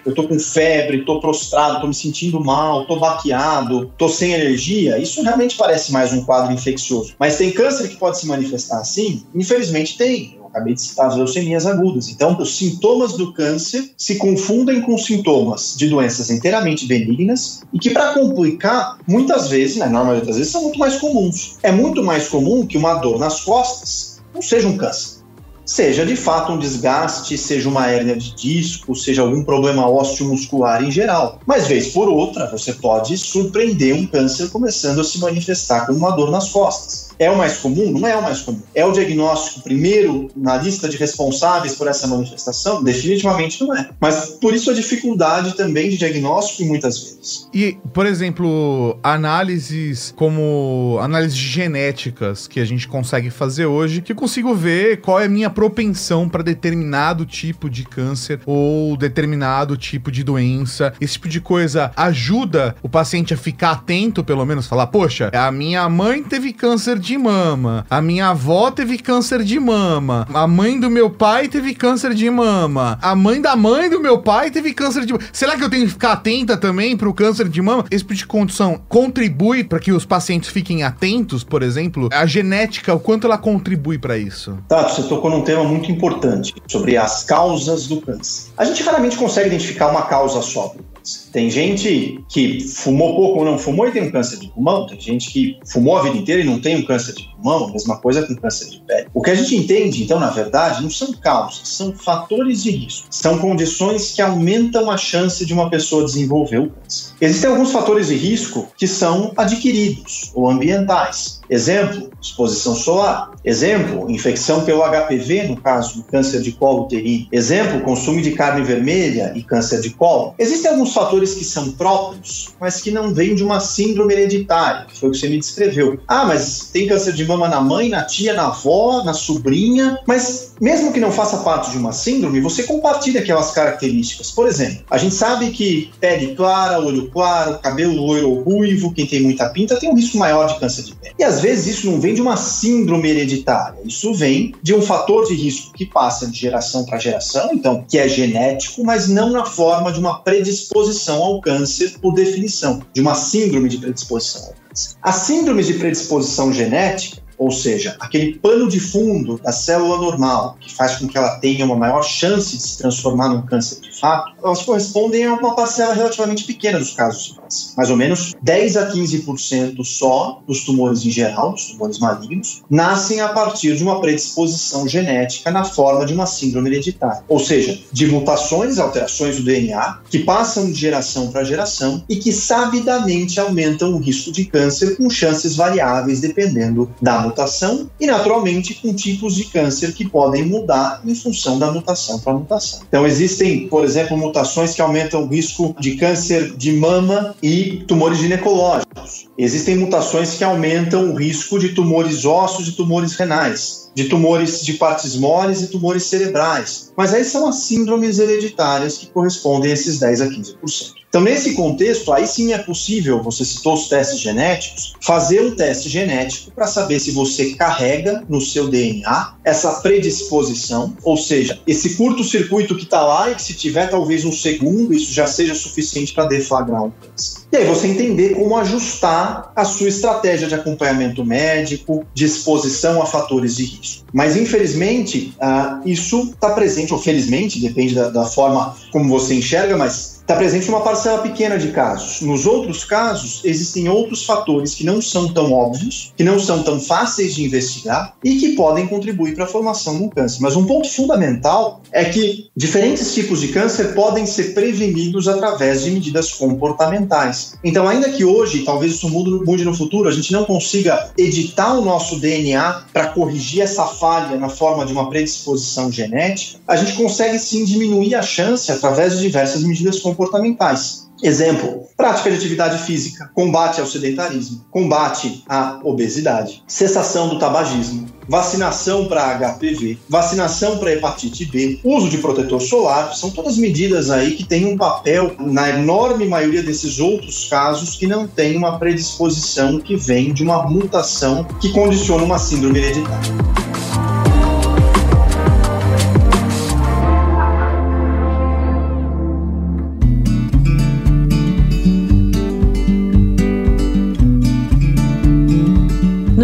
eu tô com febre, tô prostrado, tô me sentindo mal, tô baqueado, tô sem energia, isso realmente parece mais um quadro infeccioso. Mas tem câncer que pode se manifestar assim? Infelizmente tem. Acabei de citar as leucemias agudas. Então, os sintomas do câncer se confundem com sintomas de doenças inteiramente benignas e que, para complicar, muitas vezes, na maioria das vezes, são muito mais comuns. É muito mais comum que uma dor nas costas não seja um câncer. Seja, de fato, um desgaste, seja uma hérnia de disco, seja algum problema ósseo-muscular em geral. Mas, vez por outra, você pode surpreender um câncer começando a se manifestar com uma dor nas costas. É o mais comum? Não é o mais comum. É o diagnóstico primeiro na lista de responsáveis por essa manifestação? Definitivamente não é. Mas por isso a dificuldade também de diagnóstico muitas vezes. E, por exemplo, análises como análises genéticas que a gente consegue fazer hoje, que eu consigo ver qual é a minha propensão para determinado tipo de câncer ou determinado tipo de doença. Esse tipo de coisa ajuda o paciente a ficar atento, pelo menos, falar, poxa, a minha mãe teve câncer de mama, a minha avó teve câncer de mama, a mãe do meu pai teve câncer de mama, a mãe do meu pai teve câncer de mama. Será que eu tenho que ficar atenta também pro câncer de mama? Esse tipo de condição contribui para que os pacientes fiquem atentos, por exemplo? A genética, o quanto ela contribui para isso? Tato, você tocou num tema muito importante sobre as causas do câncer. A gente raramente consegue identificar uma causa só do câncer. Tem gente que fumou pouco ou não fumou e tem um câncer de pulmão. Tem gente que fumou a vida inteira e não tem um câncer de pulmão. A mesma coisa com câncer de pele. O que a gente entende, então, na verdade, não são causas, são fatores de risco. São condições que aumentam a chance de uma pessoa desenvolver o câncer. Existem alguns fatores de risco que são adquiridos ou ambientais. Exemplo, exposição solar. Exemplo, infecção pelo HPV, no caso do câncer de colo uterino. Exemplo, consumo de carne vermelha e câncer de colo. Existem alguns fatores que são próprios, mas que não vêm de uma síndrome hereditária, que foi o que você me descreveu. Ah, mas tem câncer de mama na mãe, na tia, na avó, na sobrinha. Mas mesmo que não faça parte de uma síndrome, você compartilha aquelas características. Por exemplo, a gente sabe que pele clara, olho claro, cabelo loiro ou ruivo, quem tem muita pinta tem um risco maior de câncer de pele. E às vezes isso não vem de uma síndrome hereditária, isso vem de um fator de risco que passa de geração para geração, então, que é genético, mas não na forma de uma predisposição ao câncer por definição, de uma síndrome de predisposição ao câncer. As síndromes de predisposição genética, ou seja, aquele pano de fundo da célula normal, que faz com que ela tenha uma maior chance de se transformar num câncer de fato, elas correspondem a uma parcela relativamente pequena dos casos de câncer. Mais ou menos 10 a 15% só dos tumores em geral, dos tumores malignos, nascem a partir de uma predisposição genética na forma de uma síndrome hereditária. Ou seja, de mutações, alterações do DNA, que passam de geração para geração e que sabidamente aumentam o risco de câncer com chances variáveis dependendo da mutação e, naturalmente, com tipos de câncer que podem mudar em função da mutação para mutação. Então, existem, por exemplo, mutações que aumentam o risco de câncer de mama e tumores ginecológicos. Existem mutações que aumentam o risco de tumores ósseos e tumores renais, de tumores de partes moles e tumores cerebrais. Mas aí são as síndromes hereditárias que correspondem a esses 10 a 15%. Então, nesse contexto, aí sim é possível, você citou os testes genéticos, fazer um teste genético para saber se você carrega no seu DNA essa predisposição, ou seja, esse curto-circuito que está lá e que se tiver talvez um segundo, isso já seja suficiente para deflagrar um câncer. E aí você entender como ajustar a sua estratégia de acompanhamento médico, de exposição a fatores de risco. Mas, infelizmente, isso está presente, ou felizmente, depende da forma como você enxerga, mas está presente uma parcela pequena de casos. Nos outros casos, existem outros fatores que não são tão óbvios, que não são tão fáceis de investigar e que podem contribuir para a formação de um câncer. Mas um ponto fundamental é que diferentes tipos de câncer podem ser prevenidos através de medidas comportamentais. Então, ainda que hoje, talvez isso mude no futuro, a gente não consiga editar o nosso DNA para corrigir essa falha na forma de uma predisposição genética, a gente consegue sim diminuir a chance através de diversas medidas comportamentais. Exemplo, prática de atividade física, combate ao sedentarismo, combate à obesidade, cessação do tabagismo, vacinação para HPV, vacinação para hepatite B, uso de protetor solar, são todas medidas aí que têm um papel na enorme maioria desses outros casos que não tem uma predisposição que vem de uma mutação que condiciona uma síndrome hereditária.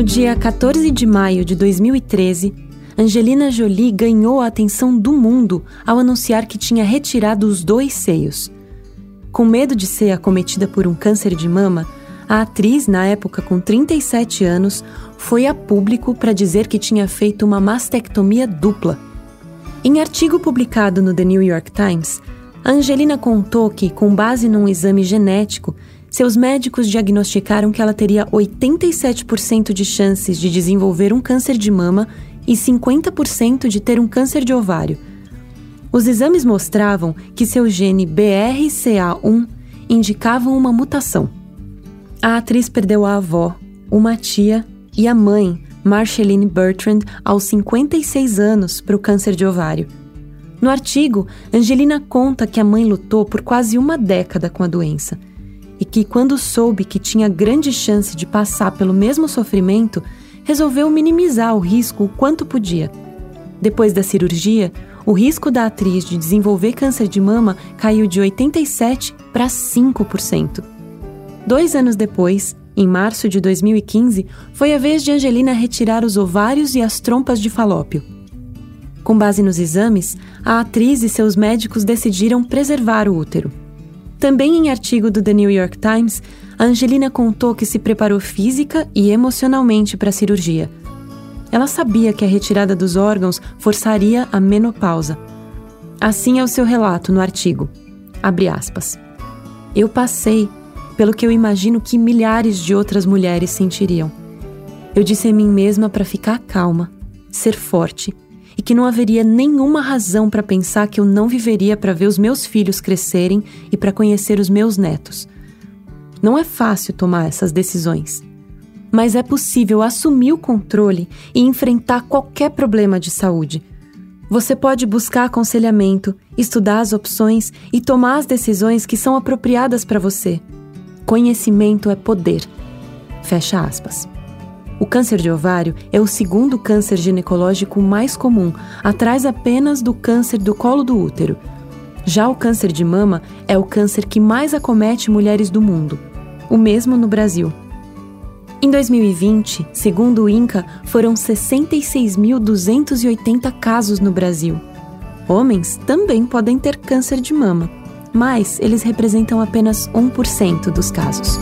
dia 14 de maio de 2013, Angelina Jolie ganhou a atenção do mundo ao anunciar que tinha retirado os 2 seios. Com medo de ser acometida por um câncer de mama, a atriz, na época com 37 anos, foi a público para dizer que tinha feito uma mastectomia dupla. Em artigo publicado no The New York Times, a Angelina contou que, com base num exame genético, seus médicos diagnosticaram que ela teria 87% de chances de desenvolver um câncer de mama e 50% de ter um câncer de ovário. Os exames mostravam que seu gene BRCA1 indicava uma mutação. A atriz perdeu a avó, uma tia e a mãe, Marceline Bertrand, aos 56 anos para o câncer de ovário. No artigo, Angelina conta que a mãe lutou por quase uma década com a doença e que, quando soube que tinha grande chance de passar pelo mesmo sofrimento, resolveu minimizar o risco o quanto podia. Depois da cirurgia, o risco da atriz de desenvolver câncer de mama caiu de 87% para 5%. 2 anos depois, em março de 2015, foi a vez de Angelina retirar os ovários e as trompas de falópio. Com base nos exames, a atriz e seus médicos decidiram preservar o útero. Também em artigo do The New York Times, a Angelina contou que se preparou física e emocionalmente para a cirurgia. Ela sabia que a retirada dos órgãos forçaria a menopausa. Assim é o seu relato no artigo. Abre aspas. Eu passei pelo que eu imagino que milhares de outras mulheres sentiriam. Eu disse a mim mesma para ficar calma, ser forte, e que não haveria nenhuma razão para pensar que eu não viveria para ver os meus filhos crescerem e para conhecer os meus netos. Não é fácil tomar essas decisões, mas é possível assumir o controle e enfrentar qualquer problema de saúde. Você pode buscar aconselhamento, estudar as opções e tomar as decisões que são apropriadas para você. Conhecimento é poder. Fecha aspas. O câncer de ovário é o segundo câncer ginecológico mais comum, atrás apenas do câncer do colo do útero. Já o câncer de mama é o câncer que mais acomete mulheres do mundo, o mesmo no Brasil. Em 2020, segundo o INCA, foram 66.280 casos no Brasil. Homens também podem ter câncer de mama, mas eles representam apenas 1% dos casos.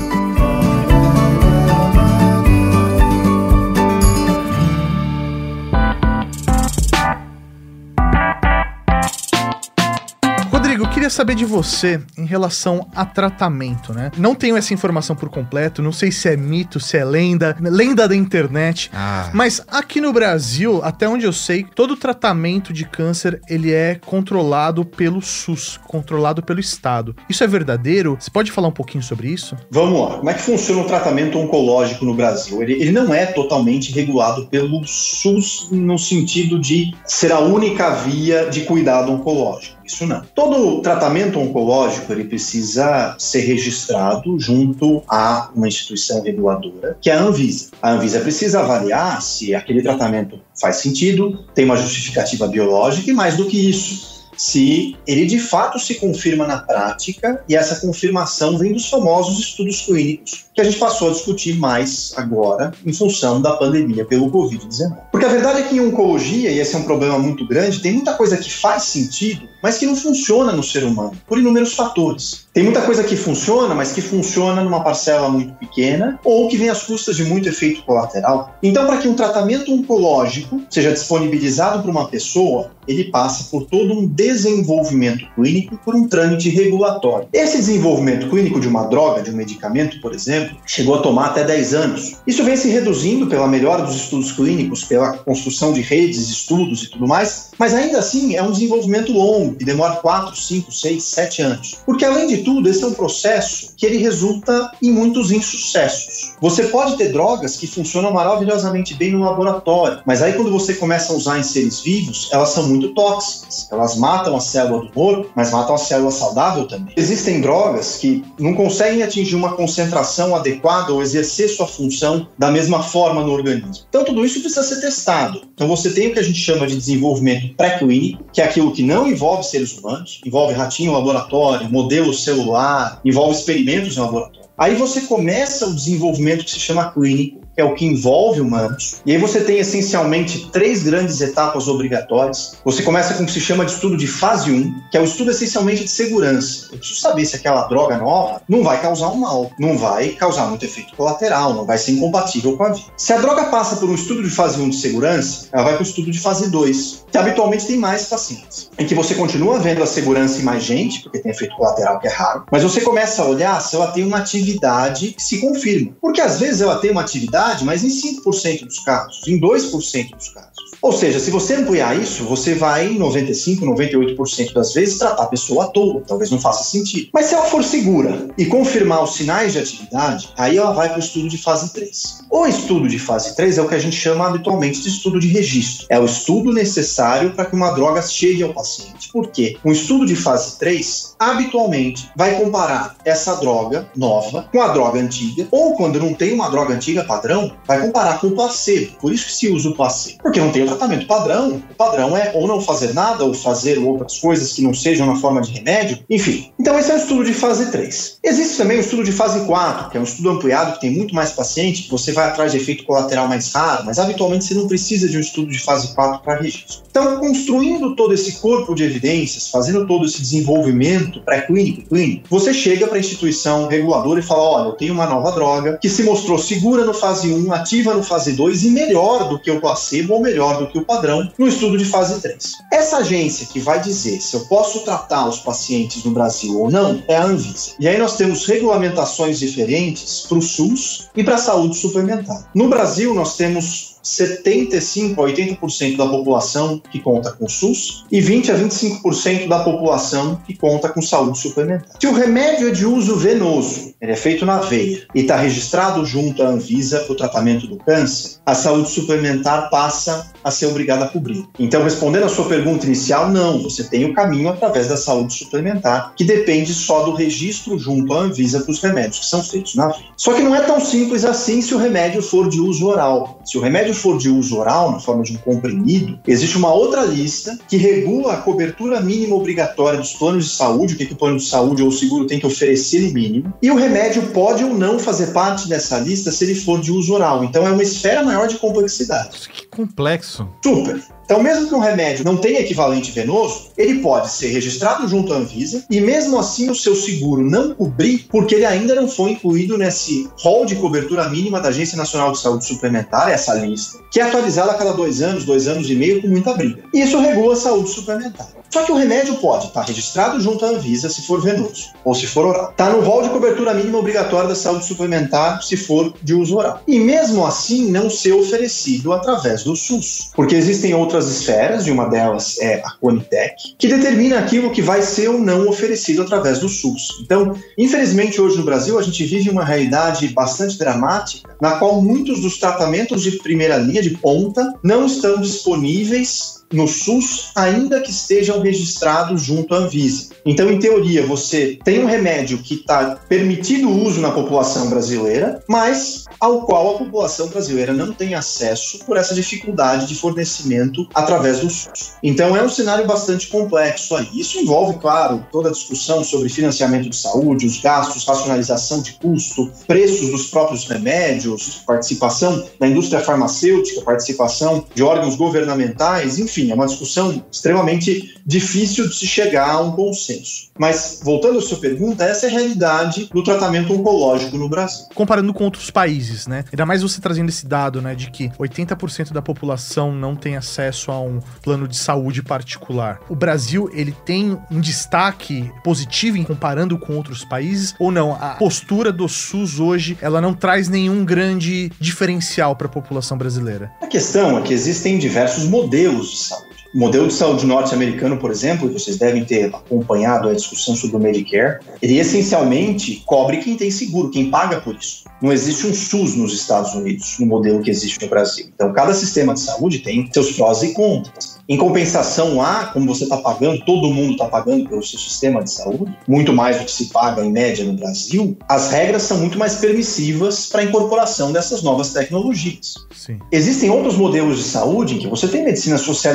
Eu queria saber de você em relação a tratamento, né? Não tenho essa informação por completo, não sei se é mito, se é lenda da internet, mas aqui no Brasil, até onde eu sei, todo tratamento de câncer, ele é controlado pelo SUS, controlado pelo Estado. Isso é verdadeiro? Você pode falar um pouquinho sobre isso? Vamos lá. Como é que funciona o tratamento oncológico no Brasil? Ele não é totalmente regulado pelo SUS no sentido de ser a única via de cuidado oncológico. Isso não. Todo tratamento oncológico ele precisa ser registrado junto a uma instituição reguladora, que é a Anvisa. A Anvisa precisa avaliar se aquele tratamento faz sentido, tem uma justificativa biológica e, mais do que isso, se ele de fato se confirma na prática, e essa confirmação vem dos famosos estudos clínicos, que a gente passou a discutir mais agora em função da pandemia pelo Covid-19. Porque a verdade é que em oncologia, e esse é um problema muito grande, tem muita coisa que faz sentido, mas que não funciona no ser humano, por inúmeros fatores. Tem muita coisa que funciona, mas que funciona numa parcela muito pequena, ou que vem às custas de muito efeito colateral. Então, para que um tratamento oncológico seja disponibilizado para uma pessoa, ele passa por todo um desenvolvimento clínico, por um trâmite regulatório. Esse desenvolvimento clínico de uma droga, de um medicamento, por exemplo, chegou a tomar até 10 anos. Isso vem se reduzindo pela melhora dos estudos clínicos, pela construção de redes, estudos e tudo mais, mas ainda assim é um desenvolvimento longo, que demora 4, 5, 6, 7 anos. Porque, além de tudo, esse é um processo que ele resulta em muitos insucessos. Você pode ter drogas que funcionam maravilhosamente bem no laboratório, mas aí quando você começa a usar em seres vivos, elas são muito tóxicas. Elas matam a célula do corpo, mas matam a célula saudável também. Existem drogas que não conseguem atingir uma concentração adequada ou exercer sua função da mesma forma no organismo. Então tudo isso precisa ser testado. Então você tem o que a gente chama de desenvolvimento pré-clínico, que é aquilo que não envolve seres humanos, envolve ratinho em laboratório, modelo celular, envolve experimentos em laboratório. Aí você começa o desenvolvimento que se chama clínico, que é o que envolve humanos. E aí você tem essencialmente 3 grandes etapas obrigatórias. Você começa com o que se chama de estudo de fase 1, que é o estudo essencialmente de segurança. Eu preciso saber se aquela droga nova não vai causar um mal, não vai causar muito efeito colateral, não vai ser incompatível com a vida. Se a droga passa por um estudo de fase 1 de segurança, ela vai para o estudo de fase 2, que habitualmente tem mais pacientes, em que você continua vendo a segurança em mais gente, porque tem efeito colateral que é raro, mas você começa a olhar se ela tem uma atividade que se confirma. Porque às vezes ela tem uma atividade, mas em 5% dos casos, em 2% dos casos. Ou seja, se você ampliar isso, você vai em 95%, 98% das vezes tratar a pessoa à toa. Talvez não faça sentido. Mas se ela for segura e confirmar os sinais de atividade, aí ela vai para o estudo de fase 3. O estudo de fase 3 é o que a gente chama habitualmente de estudo de registro. É o estudo necessário para que uma droga chegue ao paciente. Por quê? Um estudo de fase 3, habitualmente, vai comparar essa droga nova com a droga antiga, ou quando não tem uma droga antiga padrão, vai comparar com o placebo. Por isso que se usa o placebo. Porque não tem o tratamento padrão. O padrão é ou não fazer nada, ou fazer outras coisas que não sejam na forma de remédio. Enfim. Então esse é o estudo de fase 3. Existe também o estudo de fase 4, que é um estudo ampliado, que tem muito mais paciente, que você vai atrás de efeito colateral mais raro, mas habitualmente você não precisa de um estudo de fase 4 para registro. Então, construindo todo esse corpo de evidências, fazendo todo esse desenvolvimento pré-clínico e clínico, você chega para a instituição reguladora e fala, olha, eu tenho uma nova droga que se mostrou segura no fase 1, ativa no fase 2 e melhor do que o placebo ou melhor do que o padrão no estudo de fase 3. Essa agência que vai dizer se eu posso tratar os pacientes no Brasil ou não é a Anvisa. E aí nós temos regulamentações diferentes para o SUS e para a saúde suplementar. No Brasil, nós temos 75% a 80% da população que conta com SUS e 20% a 25% da população que conta com saúde suplementar. Se o remédio é de uso venoso, ele é feito na veia e está registrado junto à Anvisa para o tratamento do câncer, a saúde suplementar passa a ser obrigada a cobrir. Então, respondendo à sua pergunta inicial, não, você tem o caminho através da saúde suplementar, que depende só do registro junto à Anvisa para os remédios que são feitos na veia. Só que não é tão simples assim se o remédio for de uso oral. Se o remédio for de uso oral, na forma de um comprimido, existe uma outra lista que regula a cobertura mínima obrigatória dos planos de saúde, o que o plano de saúde ou o seguro tem que oferecer de mínimo, e o remédio pode ou não fazer parte dessa lista se ele for de uso oral. Então é uma esfera maior de complexidade. Que complexo. Super. Então, mesmo que um remédio não tenha equivalente venoso, ele pode ser registrado junto à Anvisa e, mesmo assim, o seu seguro não cobrir, porque ele ainda não foi incluído nesse rol de cobertura mínima da Agência Nacional de Saúde Suplementar, essa lista, que é atualizada a cada 2 anos e meio, com muita briga. E isso regula a saúde suplementar. Só que o remédio pode estar registrado junto à Anvisa se for venoso, ou se for oral. Está no rol de cobertura mínima obrigatória da saúde suplementar se for de uso oral. E, mesmo assim, não ser oferecido através do SUS, porque existem outras esferas, e uma delas é a Conitec, que determina aquilo que vai ser ou não oferecido através do SUS. Então, infelizmente, hoje no Brasil, a gente vive uma realidade bastante dramática, na qual muitos dos tratamentos de primeira linha, de ponta, não estão disponíveis no SUS, ainda que estejam registrados junto à Anvisa. Então, em teoria, você tem um remédio que está permitido o uso na população brasileira, mas ao qual a população brasileira não tem acesso por essa dificuldade de fornecimento através do SUS. Então, é um cenário bastante complexo aí. Isso envolve, claro, toda a discussão sobre financiamento de saúde, os gastos, racionalização de custo, preços dos próprios remédios, participação da indústria farmacêutica, participação de órgãos governamentais, enfim, é uma discussão extremamente difícil de se chegar a um consenso. Mas, voltando à sua pergunta, essa é a realidade do tratamento oncológico no Brasil. Comparando com outros países, né? Ainda mais você trazendo esse dado, né, de que 80% da população não tem acesso a um plano de saúde particular. O Brasil, ele tem um destaque positivo em comparando com outros países, ou não? A postura do SUS hoje, ela não traz nenhum grande diferencial para a população brasileira. A questão é que existem diversos modelos de saúde. O modelo de saúde norte-americano, por exemplo, que vocês devem ter acompanhado a discussão sobre o Medicare, ele essencialmente cobre quem tem seguro, quem paga por isso. Não existe um SUS nos Estados Unidos, no modelo que existe no Brasil. Então, cada sistema de saúde tem seus prós e contras. Em compensação, lá, como você está pagando, todo mundo está pagando pelo seu sistema de saúde, muito mais do que se paga em média no Brasil, as regras são muito mais permissivas para a incorporação dessas novas tecnologias. Sim. Existem outros modelos de saúde em que você tem medicina socializada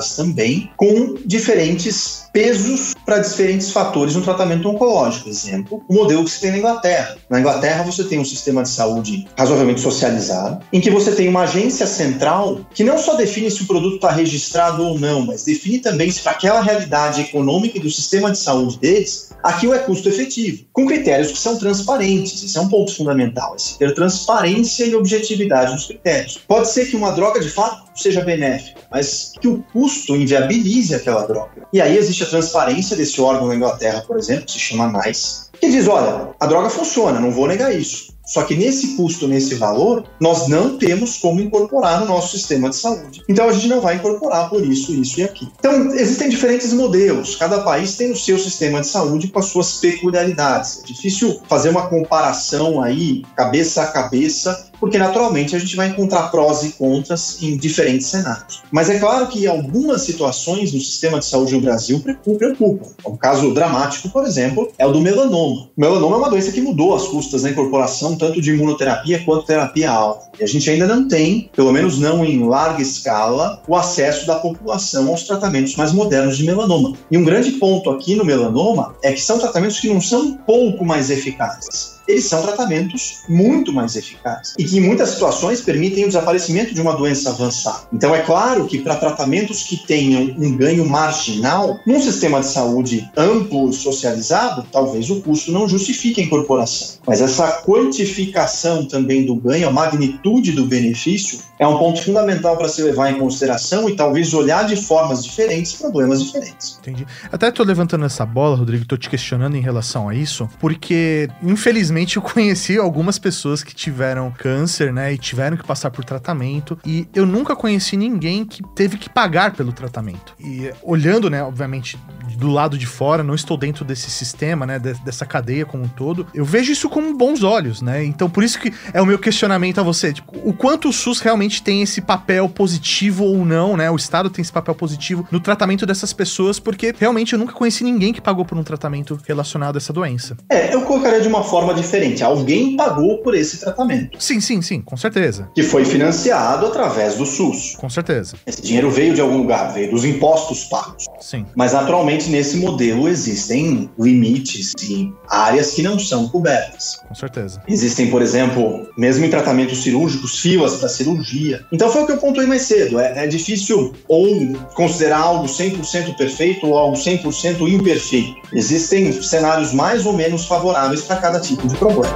drogas também, com diferentes pesos para diferentes fatores no tratamento oncológico. Exemplo, o modelo que se tem na Inglaterra. Na Inglaterra você tem um sistema de saúde razoavelmente socializado, em que você tem uma agência central que não só define se o produto está registrado ou não, mas define também se para aquela realidade econômica e do sistema de saúde deles, aquilo é custo efetivo, com critérios que são transparentes. Esse é um ponto fundamental, esse ter transparência e objetividade nos critérios. Pode ser que uma droga de fato seja benéfica, mas que o custo inviabilize aquela droga. E aí existe a transparência desse órgão na Inglaterra, por exemplo, que se chama NICE, que diz, olha, a droga funciona, não vou negar isso. Só que nesse custo, nesse valor, nós não temos como incorporar no nosso sistema de saúde. Então a gente não vai incorporar por isso e aquilo. Então existem diferentes modelos. Cada país tem o seu sistema de saúde com as suas peculiaridades. É difícil fazer uma comparação aí, cabeça a cabeça, porque naturalmente a gente vai encontrar prós e contras em diferentes cenários. Mas é claro que algumas situações no sistema de saúde no Brasil preocupam. Um caso dramático, por exemplo, é o do melanoma. O melanoma é uma doença que mudou as custas da incorporação tanto de imunoterapia quanto terapia-alvo. E a gente ainda não tem, pelo menos não em larga escala, o acesso da população aos tratamentos mais modernos de melanoma. E um grande ponto aqui no melanoma é que são tratamentos que não são um pouco mais eficazes. Eles são tratamentos muito mais eficazes e que em muitas situações permitem o desaparecimento de uma doença avançada. Então é claro que para tratamentos que tenham um ganho marginal, num sistema de saúde amplo e socializado, talvez o custo não justifique a incorporação. Mas essa quantificação também do ganho, a magnitude do benefício, é um ponto fundamental para se levar em consideração e talvez olhar de formas diferentes problemas diferentes. Entendi. Até estou levantando essa bola, Rodrigo, estou te questionando em relação a isso, porque infelizmente eu conheci algumas pessoas que tiveram câncer, né, e tiveram que passar por tratamento, e eu nunca conheci ninguém que teve que pagar pelo tratamento. E olhando, né, obviamente, do lado de fora, não estou dentro desse sistema, né, dessa cadeia como um todo, eu vejo isso com bons olhos, né, então por isso que é o meu questionamento a você, tipo, o quanto o SUS realmente tem esse papel positivo ou não, né, o Estado tem esse papel positivo no tratamento dessas pessoas, porque realmente eu nunca conheci ninguém que pagou por um tratamento relacionado a essa doença. Eu colocaria de uma forma diferente. Alguém pagou por esse tratamento. Sim, com certeza. Que foi financiado através do SUS. Com certeza. Esse dinheiro veio de algum lugar, veio dos impostos pagos. Sim. Mas naturalmente nesse modelo existem limites e áreas que não são cobertas. Com certeza. Existem, por exemplo, mesmo em tratamentos cirúrgicos, filas para cirurgia. Então foi o que eu pontuei mais cedo. É difícil ou considerar algo 100% perfeito ou algo 100% imperfeito. Existem cenários mais ou menos favoráveis para cada tipo de problema.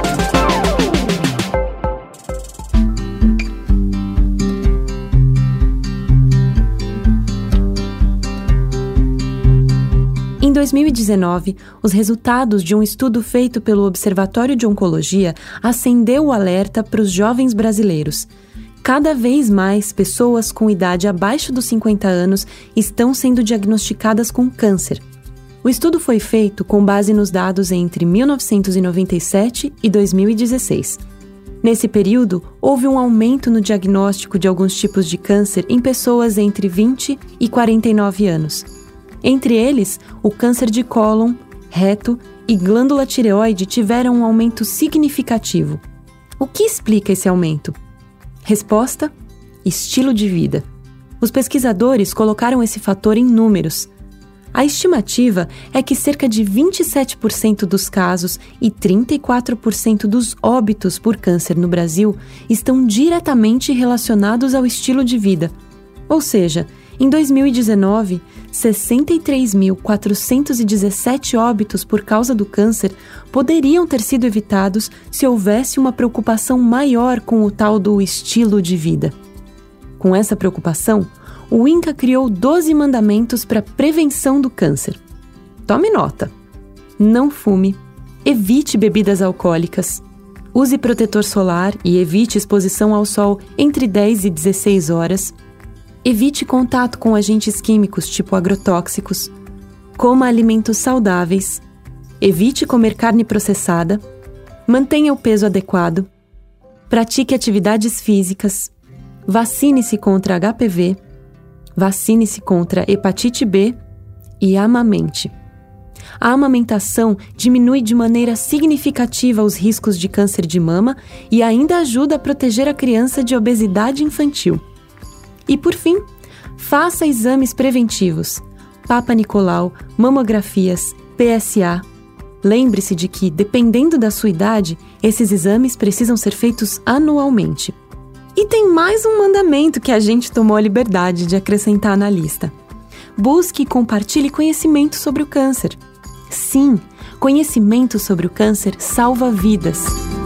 Em 2019, os resultados de um estudo feito pelo Observatório de Oncologia acendeu o alerta para os jovens brasileiros. Cada vez mais pessoas com idade abaixo dos 50 anos estão sendo diagnosticadas com câncer. O estudo foi feito com base nos dados entre 1997 e 2016. Nesse período, houve um aumento no diagnóstico de alguns tipos de câncer em pessoas entre 20 e 49 anos. Entre eles, o câncer de cólon, reto e glândula tireoide tiveram um aumento significativo. O que explica esse aumento? Resposta: estilo de vida. Os pesquisadores colocaram esse fator em números. A estimativa é que cerca de 27% dos casos e 34% dos óbitos por câncer no Brasil estão diretamente relacionados ao estilo de vida. Ou seja, em 2019, 63.417 óbitos por causa do câncer poderiam ter sido evitados se houvesse uma preocupação maior com o tal do estilo de vida. Com essa preocupação, o INCA criou 12 mandamentos para a prevenção do câncer. Tome nota. Não fume, evite bebidas alcoólicas, use protetor solar e evite exposição ao sol entre 10 e 16 horas, evite contato com agentes químicos tipo agrotóxicos, coma alimentos saudáveis, evite comer carne processada, mantenha o peso adequado, pratique atividades físicas, vacine-se contra HPV, vacine-se contra hepatite B e amamente. A amamentação diminui de maneira significativa os riscos de câncer de mama e ainda ajuda a proteger a criança de obesidade infantil. E por fim, Faça exames preventivos, Papa Nicolau, mamografias, PSA. Lembre-se de que, dependendo da sua idade, esses exames precisam ser feitos anualmente. E tem mais um mandamento que a gente tomou a liberdade de acrescentar na lista. Busque e compartilhe conhecimento sobre o câncer. Sim, conhecimento sobre o câncer salva vidas.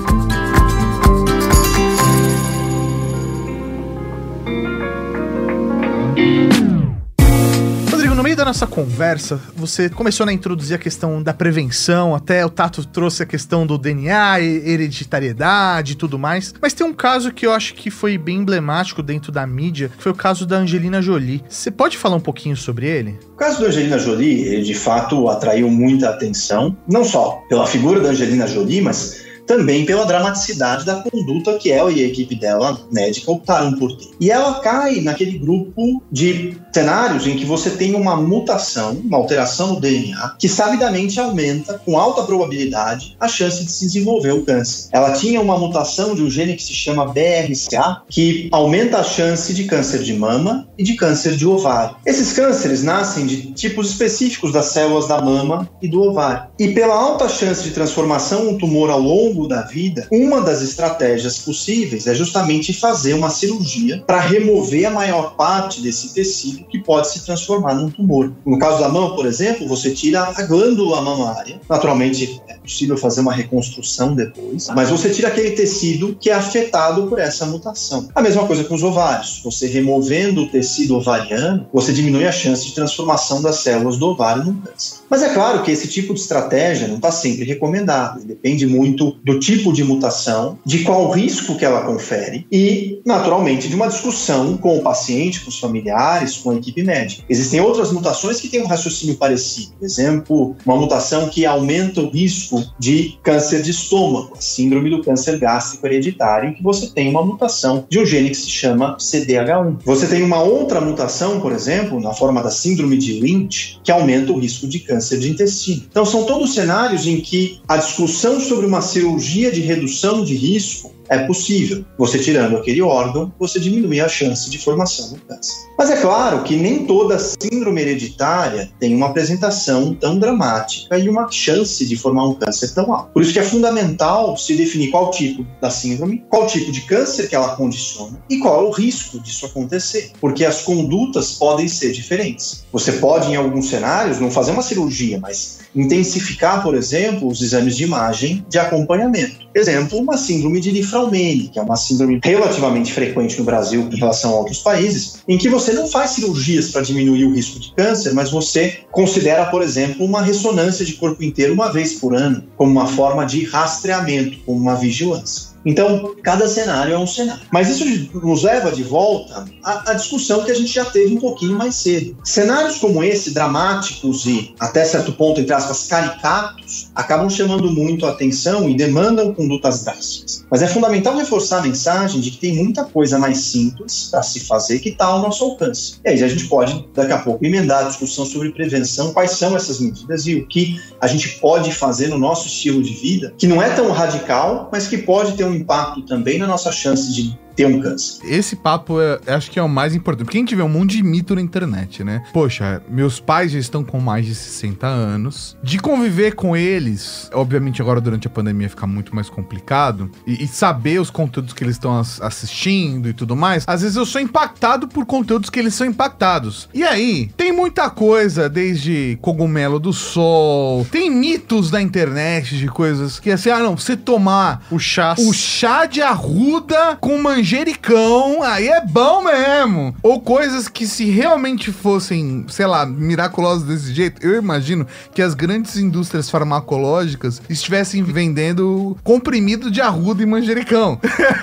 Da nossa conversa, você começou a introduzir a questão da prevenção, até o Tato trouxe a questão do DNA, hereditariedade e tudo mais, mas tem um caso que eu acho que foi bem emblemático dentro da mídia, que foi o caso da Angelina Jolie. Você pode falar um pouquinho sobre ele? O caso da Angelina Jolie, ele de fato atraiu muita atenção, não só pela figura da Angelina Jolie, mas também pela dramaticidade da conduta que ela e a equipe dela, médica, optaram por ter. E ela cai naquele grupo de cenários em que você tem uma mutação, uma alteração no DNA, que sabidamente aumenta, com alta probabilidade, a chance de se desenvolver o câncer. Ela tinha uma mutação de um gene que se chama BRCA, que aumenta a chance de câncer de mama e de câncer de ovário. Esses cânceres nascem de tipos específicos das células da mama e do ovário. E pela alta chance de transformação no tumor ao longo da vida, uma das estratégias possíveis é justamente fazer uma cirurgia para remover a maior parte desse tecido que pode se transformar num tumor. No caso da mama, por exemplo, você tira a glândula mamária. Naturalmente, é possível fazer uma reconstrução depois, mas você tira aquele tecido que é afetado por essa mutação. A mesma coisa com os ovários. Você removendo o tecido ovariano, você diminui a chance de transformação das células do ovário num câncer. Mas é claro que esse tipo de estratégia não está sempre recomendado. Depende muito do tipo de mutação, de qual risco que ela confere e, naturalmente, de uma discussão com o paciente, com os familiares, com a equipe médica. Existem outras mutações que têm um raciocínio parecido. Por exemplo, uma mutação que aumenta o risco de câncer de estômago, a síndrome do câncer gástrico hereditário, em que você tem uma mutação de um gene que se chama CDH1. Você tem uma outra mutação, por exemplo, na forma da síndrome de Lynch, que aumenta o risco de câncer de intestino. Então, são todos cenários em que a discussão sobre uma cirurgia de redução de risco é possível. Você tirando aquele órgão, você diminui a chance de formação do câncer. Mas é claro que nem toda síndrome hereditária tem uma apresentação tão dramática e uma chance de formar um câncer tão alto. Por isso que é fundamental se definir qual tipo da síndrome, qual tipo de câncer que ela condiciona e qual é o risco disso acontecer. Porque as condutas podem ser diferentes. Você pode, em alguns cenários, não fazer uma cirurgia, mas intensificar, por exemplo, os exames de imagem de acompanhamento. Exemplo, uma síndrome de Li-Fraumeni, que é uma síndrome relativamente frequente no Brasil em relação a outros países, em que você não faz cirurgias para diminuir o risco de câncer, mas você considera, por exemplo, uma ressonância de corpo inteiro uma vez por ano, como uma forma de rastreamento, como uma vigilância. Então, cada cenário é um cenário. Mas isso nos leva de volta à discussão que a gente já teve um pouquinho mais cedo. Cenários como esse, dramáticos e, até certo ponto, entre aspas, caricatos, acabam chamando muito a atenção e demandam condutas drásticas. Mas é fundamental reforçar a mensagem de que tem muita coisa mais simples para se fazer que está ao nosso alcance. E aí a gente pode, daqui a pouco, emendar a discussão sobre prevenção, quais são essas medidas e o que a gente pode fazer no nosso estilo de vida, que não é tão radical, mas que pode ter um impacto também na nossa chance de ter um câncer. Esse papo acho que é o mais importante, porque a gente vê um monte de mito na internet, né? Poxa, meus pais já estão com mais de 60 anos. De conviver com eles, obviamente agora durante a pandemia fica muito mais complicado, e saber os conteúdos que eles estão assistindo e tudo mais, às vezes eu sou impactado por conteúdos que eles são impactados. E aí, tem muita coisa, desde cogumelo do sol, tem mitos da internet de coisas que assim, não, você tomar o chá de arruda com manjericão, aí é bom mesmo. Ou coisas que se realmente fossem, sei lá, miraculosas desse jeito, eu imagino que as grandes indústrias farmacológicas estivessem vendendo comprimido de arruda e manjericão.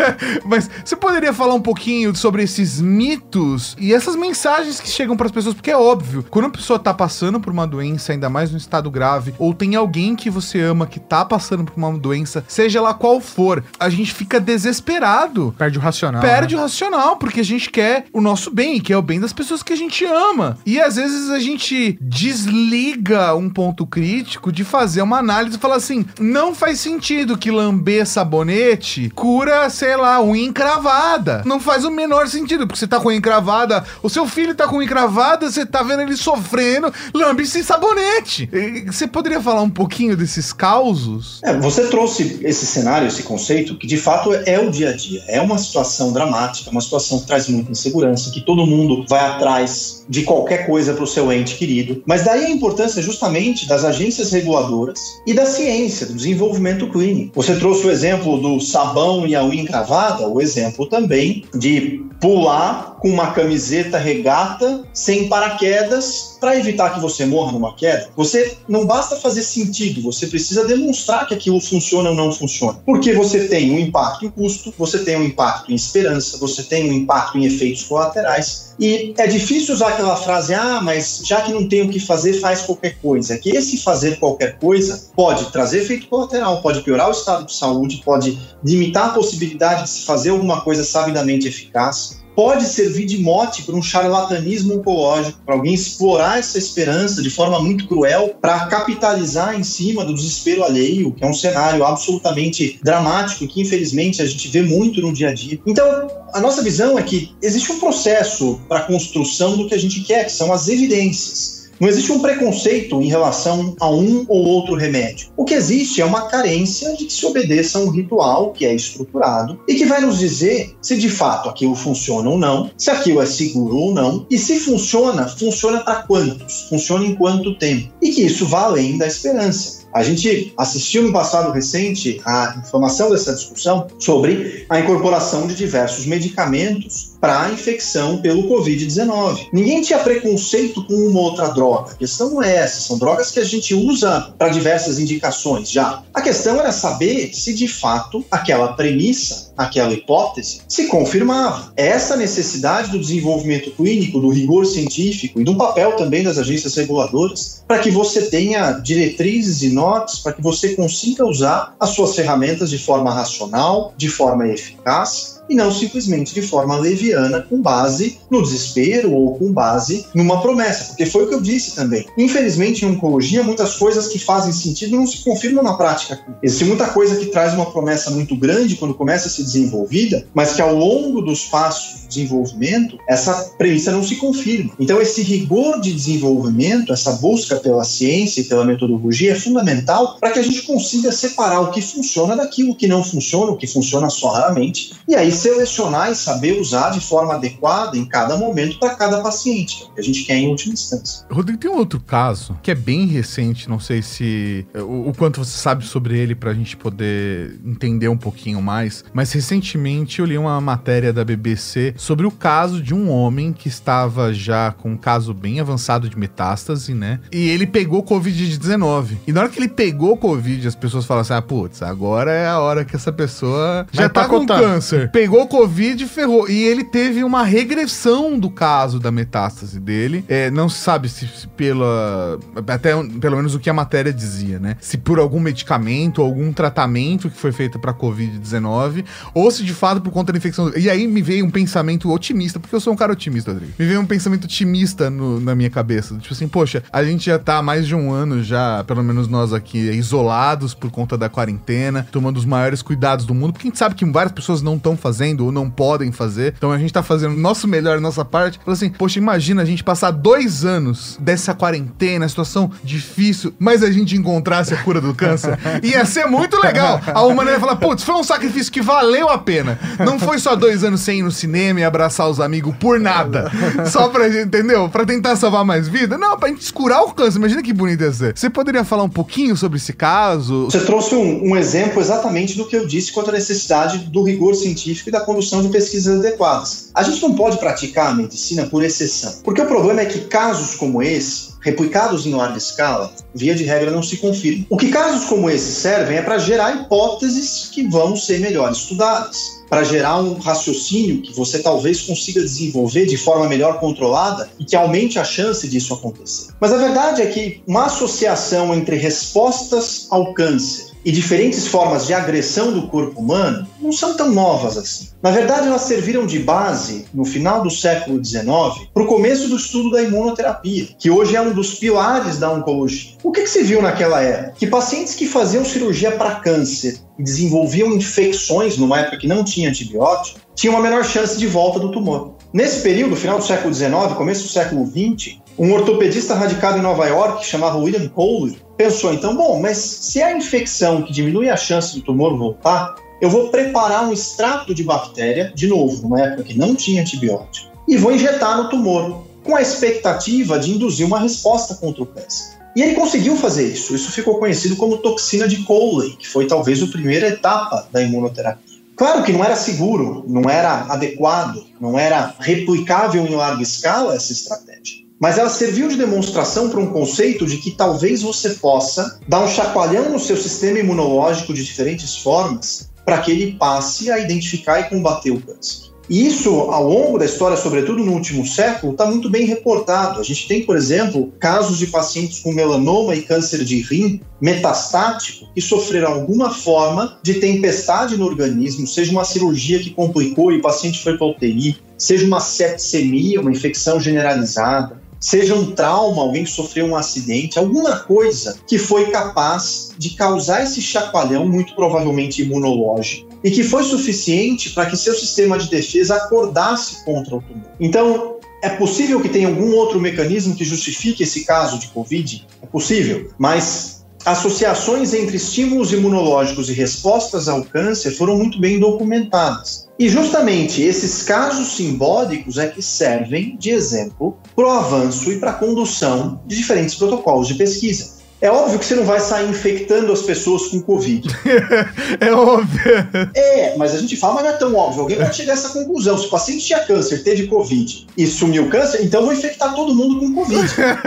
Mas você poderia falar um pouquinho sobre esses mitos e essas mensagens que chegam para as pessoas? Porque é óbvio, quando a pessoa tá passando por uma doença, ainda mais no estado grave, ou tem alguém que você ama que tá passando por uma doença, seja lá qual for, a gente fica desesperado, perde o racional. Perde o racional, porque a gente quer o nosso bem, que é o bem das pessoas que a gente ama. E às vezes a gente desliga um ponto crítico de fazer uma análise e falar assim, não faz sentido que lamber sabonete cura, sei lá, unha encravada. Não faz o menor sentido, porque você tá com unha encravada, o seu filho tá com unha encravada, você tá vendo ele sofrendo, lambe sem sabonete. Você poderia falar um pouquinho desses causos? Você trouxe esse cenário, esse conceito, que de fato é o dia a dia. É uma situação dramática, uma situação que traz muita insegurança, que todo mundo vai atrás de qualquer coisa para o seu ente querido. Mas daí a importância justamente das agências reguladoras e da ciência, do desenvolvimento clínico. Você trouxe o exemplo do sabão e a unha encravada, o exemplo também de pular com uma camiseta regata sem paraquedas para evitar que você morra numa queda. Você não basta fazer sentido, você precisa demonstrar que aquilo funciona ou não funciona. Porque você tem um impacto em custo, você tem um impacto em esperança, você tem um impacto em efeitos colaterais. E é difícil usar aquela frase, mas já que não tem o que fazer, faz qualquer coisa. É que esse fazer qualquer coisa pode trazer efeito colateral, pode piorar o estado de saúde, pode limitar a possibilidade de se fazer alguma coisa sabidamente eficaz. Pode servir de mote para um charlatanismo oncológico, para alguém explorar essa esperança de forma muito cruel para capitalizar em cima do desespero alheio, que é um cenário absolutamente dramático que infelizmente a gente vê muito no dia a dia. Então, a nossa visão é que existe um processo para a construção do que a gente quer, que são as evidências. Não existe um preconceito em relação a um ou outro remédio. O que existe é uma carência de que se obedeça a um ritual que é estruturado e que vai nos dizer se de fato aquilo funciona ou não, se aquilo é seguro ou não, e se funciona, funciona para quantos? Funciona em quanto tempo? E que isso vá além da esperança. A gente assistiu no passado recente a informação dessa discussão sobre a incorporação de diversos medicamentos para a infecção pelo Covid-19. Ninguém tinha preconceito com uma outra droga. A questão não é essa. São drogas que a gente usa para diversas indicações já. A questão era saber se, de fato, aquela premissa, aquela hipótese, se confirmava. Essa necessidade do desenvolvimento clínico, do rigor científico e do papel também das agências reguladoras para que você tenha diretrizes e nortes, para que você consiga usar as suas ferramentas de forma racional, de forma eficaz, e não simplesmente de forma leviana, com base no desespero ou com base numa promessa, porque foi o que eu disse também. Infelizmente, em oncologia, muitas coisas que fazem sentido não se confirmam na prática. Existe muita coisa que traz uma promessa muito grande quando começa a ser desenvolvida, mas que ao longo dos passos de desenvolvimento, essa premissa não se confirma. Então, esse rigor de desenvolvimento, essa busca pela ciência e pela metodologia é fundamental para que a gente consiga separar o que funciona daquilo que não funciona, o que funciona só raramente, e aí selecionar e saber usar de forma adequada em cada momento para cada paciente, que é o que a gente quer em última instância. Rodrigo, tem um outro caso que é bem recente, não sei se o quanto você sabe sobre ele pra gente poder entender um pouquinho mais, mas recentemente eu li uma matéria da BBC sobre o caso de um homem que estava já com um caso bem avançado de metástase, né? E ele pegou Covid-19. E na hora que ele pegou Covid, as pessoas falam assim, putz, agora é a hora que essa pessoa já tá com câncer. Pegou Covid e ferrou. E ele teve uma regressão do caso da metástase dele. Não se sabe se pelo menos o que a matéria dizia, né? Se por algum medicamento, algum tratamento que foi feito pra Covid-19, ou se de fato por conta da infecção. E aí me veio um pensamento otimista, porque eu sou um cara otimista, Rodrigo. Me veio um pensamento otimista na minha cabeça. Tipo assim, poxa, a gente já tá há mais de um ano já, pelo menos nós aqui, isolados por conta da quarentena, tomando os maiores cuidados do mundo, porque a gente sabe que várias pessoas não estão fazendo ou não podem fazer. Então a gente tá fazendo o nosso melhor, a nossa parte. Fala assim, poxa, imagina a gente passar 2 anos dessa quarentena, situação difícil, mas a gente encontrasse a cura do câncer. Ia ser muito legal. A humanidade ia falar, putz, foi um sacrifício que valeu a pena. Não foi só 2 anos sem ir no cinema e abraçar os amigos por nada. Só pra gente, entendeu? Pra tentar salvar mais vida. Não, pra gente curar o câncer. Imagina que bonito ia ser. Você poderia falar um pouquinho sobre esse caso? Você trouxe um exemplo exatamente do que eu disse quanto à necessidade do rigor científico e da condução de pesquisas adequadas. A gente não pode praticar a medicina por exceção, porque o problema é que casos como esse, replicados em larga escala, via de regra não se confirmam. O que casos como esse servem é para gerar hipóteses que vão ser melhor estudadas, para gerar um raciocínio que você talvez consiga desenvolver de forma melhor controlada e que aumente a chance disso acontecer. Mas a verdade é que uma associação entre respostas ao câncer e diferentes formas de agressão do corpo humano não são tão novas assim. Na verdade, elas serviram de base, no final do século XIX, para o começo do estudo da imunoterapia, que hoje é um dos pilares da oncologia. O que se viu naquela época? Que pacientes que faziam cirurgia para câncer e desenvolviam infecções numa época que não tinha antibiótico, tinham uma menor chance de volta do tumor. Nesse período, final do século XIX, começo do século XX, um ortopedista radicado em Nova York, que chamava William Coley, pensou então, mas se é a infecção que diminui a chance do tumor voltar, eu vou preparar um extrato de bactéria, de novo, numa época que não tinha antibiótico, e vou injetar no tumor, com a expectativa de induzir uma resposta contra o câncer. E ele conseguiu fazer isso. Isso ficou conhecido como toxina de Coley, que foi talvez a primeira etapa da imunoterapia. Claro que não era seguro, não era adequado, não era replicável em larga escala essa estratégia. Mas ela serviu de demonstração para um conceito de que talvez você possa dar um chacoalhão no seu sistema imunológico de diferentes formas para que ele passe a identificar e combater o câncer. E isso, ao longo da história, sobretudo no último século, está muito bem reportado. A gente tem, por exemplo, casos de pacientes com melanoma e câncer de rim metastático que sofreram alguma forma de tempestade no organismo, seja uma cirurgia que complicou e o paciente foi para a UTI, seja uma septicemia, uma infecção generalizada, seja um trauma, alguém que sofreu um acidente, alguma coisa que foi capaz de causar esse chacoalhão, muito provavelmente imunológico, e que foi suficiente para que seu sistema de defesa acordasse contra o tumor. Então, é possível que tenha algum outro mecanismo que justifique esse caso de Covid? É possível, mas associações entre estímulos imunológicos e respostas ao câncer foram muito bem documentadas. E justamente esses casos simbólicos é que servem de exemplo para o avanço e para a condução de diferentes protocolos de pesquisa. É óbvio que você não vai sair infectando as pessoas com Covid. É óbvio. Mas a gente fala, mas não é tão óbvio. Alguém pode chegar a essa conclusão. Se o paciente tinha câncer, teve Covid e sumiu o câncer, então eu vou infectar todo mundo com Covid.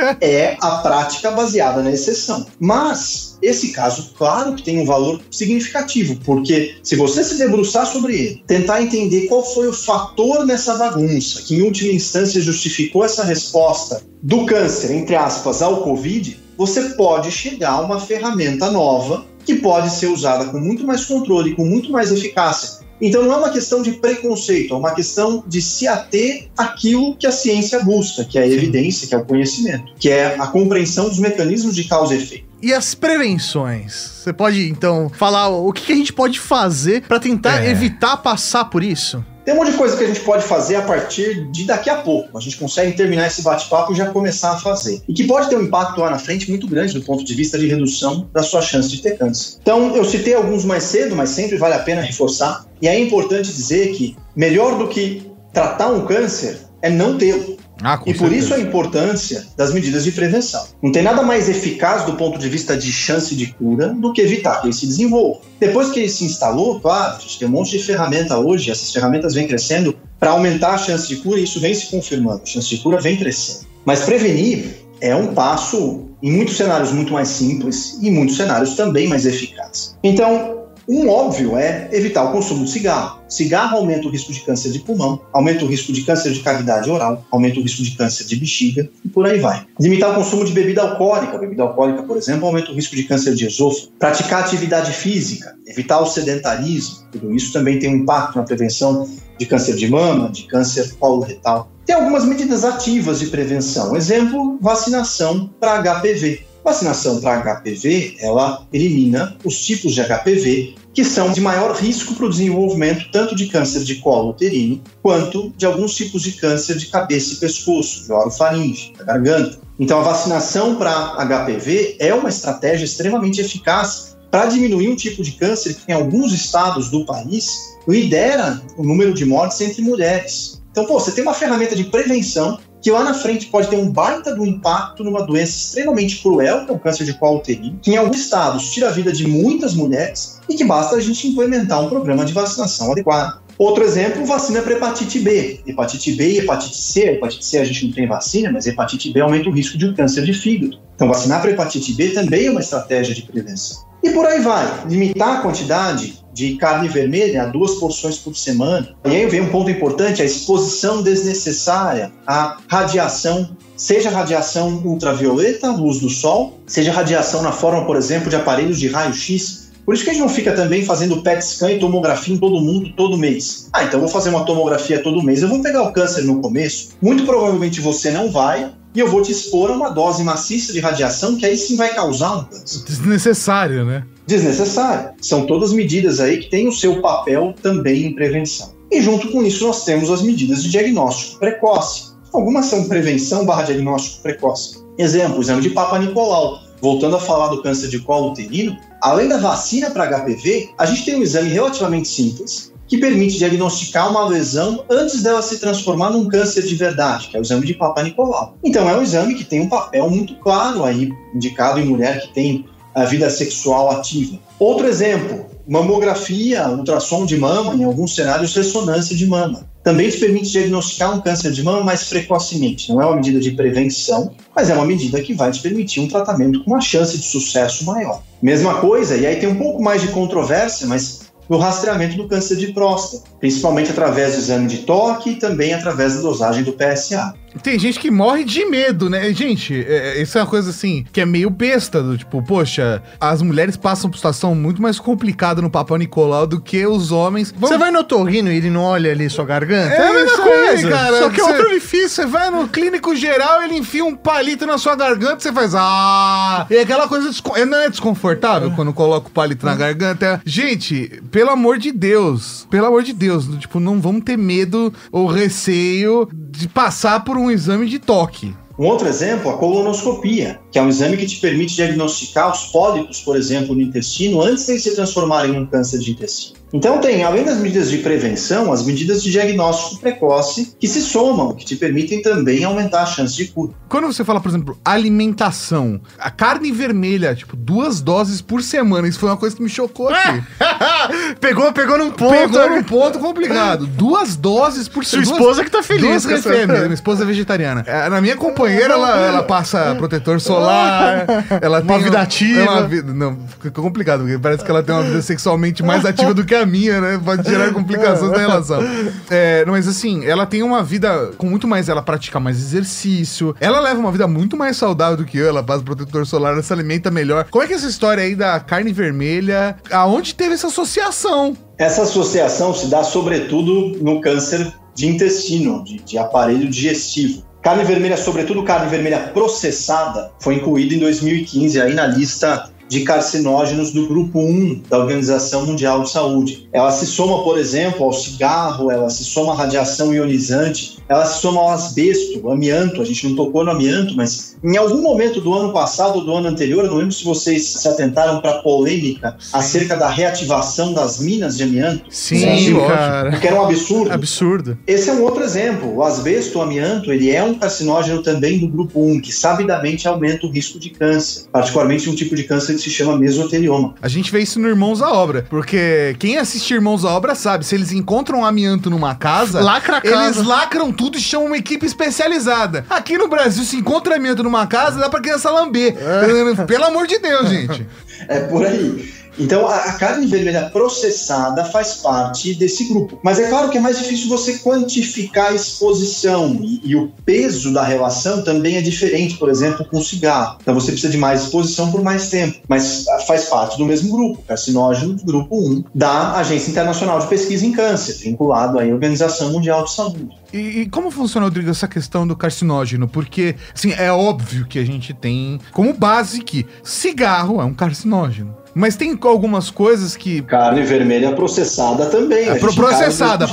É a prática baseada na exceção. Mas esse caso, claro que tem um valor significativo, porque se você se debruçar sobre ele, tentar entender qual foi o fator nessa bagunça, que em última instância justificou essa resposta do câncer, entre aspas, ao Covid, você pode chegar a uma ferramenta nova que pode ser usada com muito mais controle, com muito mais eficácia. Então não é uma questão de preconceito, é uma questão de se ater àquilo que a ciência busca, que é a evidência, que é o conhecimento, que é a compreensão dos mecanismos de causa e efeito. E as prevenções? Você pode, então, falar o que a gente pode fazer para tentar evitar passar por isso? Tem um monte de coisa que a gente pode fazer a partir de daqui a pouco. A gente consegue terminar esse bate-papo e já começar a fazer. E que pode ter um impacto lá na frente muito grande do ponto de vista de redução da sua chance de ter câncer. Então, eu citei alguns mais cedo, mas sempre vale a pena reforçar. E é importante dizer que melhor do que tratar um câncer é não tê-lo. E por isso a importância das medidas de prevenção. Não tem nada mais eficaz do ponto de vista de chance de cura do que evitar que ele se desenvolva. Depois que ele se instalou, claro, a gente tem um monte de ferramenta hoje, essas ferramentas vêm crescendo para aumentar a chance de cura e isso vem se confirmando, a chance de cura vem crescendo. Mas prevenir é um passo, em muitos cenários, muito mais simples e em muitos cenários também mais eficaz. Então, um óbvio é evitar o consumo de cigarro. Cigarro aumenta o risco de câncer de pulmão, aumenta o risco de câncer de cavidade oral, aumenta o risco de câncer de bexiga e por aí vai. Limitar o consumo de bebida alcoólica. Bebida alcoólica, por exemplo, aumenta o risco de câncer de esôfago. Praticar atividade física, evitar o sedentarismo. Tudo isso também tem um impacto na prevenção de câncer de mama, de câncer coloretal. Tem algumas medidas ativas de prevenção. Exemplo, vacinação para HPV. Vacinação para HPV, ela elimina os tipos de HPV que são de maior risco para o desenvolvimento tanto de câncer de colo uterino quanto de alguns tipos de câncer de cabeça e pescoço, de orofaringe, da garganta. Então, a vacinação para HPV é uma estratégia extremamente eficaz para diminuir um tipo de câncer que, em alguns estados do país, lidera o número de mortes entre mulheres. Então, você tem uma ferramenta de prevenção que lá na frente pode ter um baita do impacto numa doença extremamente cruel, que é o câncer de colo uterino, que em alguns estados tira a vida de muitas mulheres e que basta a gente implementar um programa de vacinação adequado. Outro exemplo, vacina para hepatite B. Hepatite B e hepatite C. A hepatite C a gente não tem vacina, mas a hepatite B aumenta o risco de um câncer de fígado. Então, vacinar para hepatite B também é uma estratégia de prevenção. E por aí vai, limitar a quantidade de carne vermelha a 2 porções por semana. E aí vem um ponto importante, a exposição desnecessária à radiação, seja radiação ultravioleta, luz do sol, seja radiação na forma, por exemplo, de aparelhos de raio-x, Por isso que a gente não fica também fazendo PET scan e tomografia em todo mundo todo mês. Então eu vou fazer uma tomografia todo mês, eu vou pegar o câncer no começo. Muito provavelmente você não vai, e eu vou te expor a uma dose maciça de radiação que aí sim vai causar um câncer. Desnecessário, né? Desnecessário. São todas medidas aí que têm o seu papel também em prevenção. E junto com isso nós temos as medidas de diagnóstico precoce. Algumas são prevenção / diagnóstico precoce. Exemplo, o exame de Papa Nicolau. Voltando a falar do câncer de colo uterino, além da vacina para HPV, a gente tem um exame relativamente simples que permite diagnosticar uma lesão antes dela se transformar num câncer de verdade, que é o exame de Papa Nicolau. Então é um exame que tem um papel muito claro aí, indicado em mulher que tem a vida sexual ativa. Outro exemplo, mamografia, ultrassom de mama, em alguns cenários ressonância de mama. Também te permite diagnosticar um câncer de mama mais precocemente. Não é uma medida de prevenção, mas é uma medida que vai te permitir um tratamento com uma chance de sucesso maior. Mesma coisa, e aí tem um pouco mais de controvérsia, mas no rastreamento do câncer de próstata, principalmente através do exame de toque e também através da dosagem do PSA. Tem gente que morre de medo, né? Gente, isso é uma coisa assim, que é meio besta, do tipo, poxa, as mulheres passam por situação muito mais complicada no Papa Nicolau do que os homens. Você vai no otorrino e ele não olha ali sua garganta? É a mesma coisa, cara. Só que é outro orifício. Você vai no clínico geral, ele enfia um palito na sua garganta, você faz, e aquela coisa, não é desconfortável quando coloca o palito na garganta? Gente, pelo amor de Deus, tipo, não vamos ter medo ou receio de passar por um exame de toque. Um outro exemplo, a colonoscopia, que é um exame que te permite diagnosticar os pólipos, por exemplo, no intestino, antes de eles se transformarem em um câncer de intestino. Então tem, além das medidas de prevenção, as medidas de diagnóstico precoce que se somam, que te permitem também aumentar a chance de cura. Quando você fala, por exemplo, alimentação, a carne vermelha, tipo, 2 doses por semana, isso foi uma coisa que me chocou aqui. Pegou num ponto. Pegou num ponto complicado. 2 doses por semana. Sua esposa que tá feliz. Minha esposa é vegetariana. Na minha companheira, ela passa protetor solar, ela tem uma vida ativa. Não, fica complicado, porque parece que ela tem uma vida sexualmente mais ativa do que a minha, né? Pode gerar complicações na relação. Mas assim, ela tem uma vida com muito mais, ela pratica mais exercício, ela leva uma vida muito mais saudável do que eu, ela passa protetor solar, ela se alimenta melhor. Como é que é essa história aí da carne vermelha, aonde teve essa associação? Essa associação se dá sobretudo no câncer de intestino, de aparelho digestivo. Carne vermelha, sobretudo carne vermelha processada, foi incluída em 2015 aí na lista de carcinógenos do grupo 1 da Organização Mundial de Saúde. Ela se soma, por exemplo, ao cigarro, ela se soma à radiação ionizante, ela se soma ao asbesto, amianto. A gente não tocou no amianto, mas em algum momento do ano passado ou do ano anterior, eu não lembro se vocês se atentaram para a polêmica acerca da reativação das minas de amianto. Sim, cara. Porque era um absurdo. Absurdo. Esse é um outro exemplo. O asbesto, o amianto, ele é um carcinógeno também do grupo 1, que sabidamente aumenta o risco de câncer, particularmente um tipo de câncer que se chama mesotelioma. A gente vê isso no Irmãos à Obra, porque quem assiste Irmãos à Obra sabe, se eles encontram um amianto numa casa, eles lacram tudo e chamam uma equipe especializada. Aqui no Brasil, se encontra amianto numa casa, dá pra criança lamber. Pelo amor de Deus, gente. É por aí. Então, a carne vermelha processada faz parte desse grupo. Mas é claro que é mais difícil você quantificar a exposição e o peso da relação também é diferente, por exemplo, com o cigarro. Então, você precisa de mais exposição por mais tempo. Mas faz parte do mesmo grupo, carcinógeno do grupo 1, da Agência Internacional de Pesquisa em Câncer, vinculado à Organização Mundial de Saúde. E como funciona, Rodrigo, essa questão do carcinógeno? Porque, assim, é óbvio que a gente tem como base que cigarro é um carcinógeno. Mas tem algumas coisas que... Carne vermelha processada também. Processada,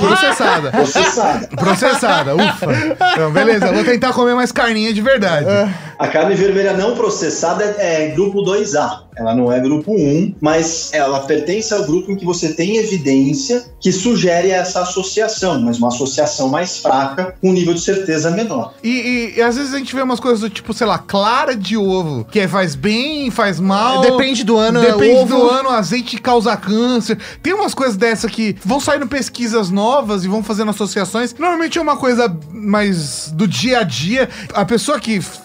ufa. Então, beleza, eu vou tentar comer mais carninha de verdade. A carne vermelha não processada é grupo 2A. Ela não é grupo 1, mas ela pertence ao grupo em que você tem evidência que sugere essa associação, mas uma associação mais fraca, com um nível de certeza menor. E às vezes a gente vê umas coisas do tipo, sei lá, clara de ovo, que faz bem, faz mal. Depende do ano. Azeite causa câncer. Tem umas coisas dessa que vão saindo pesquisas novas e vão fazendo associações. Normalmente é uma coisa mais do dia a dia. A pessoa que fez jornalismo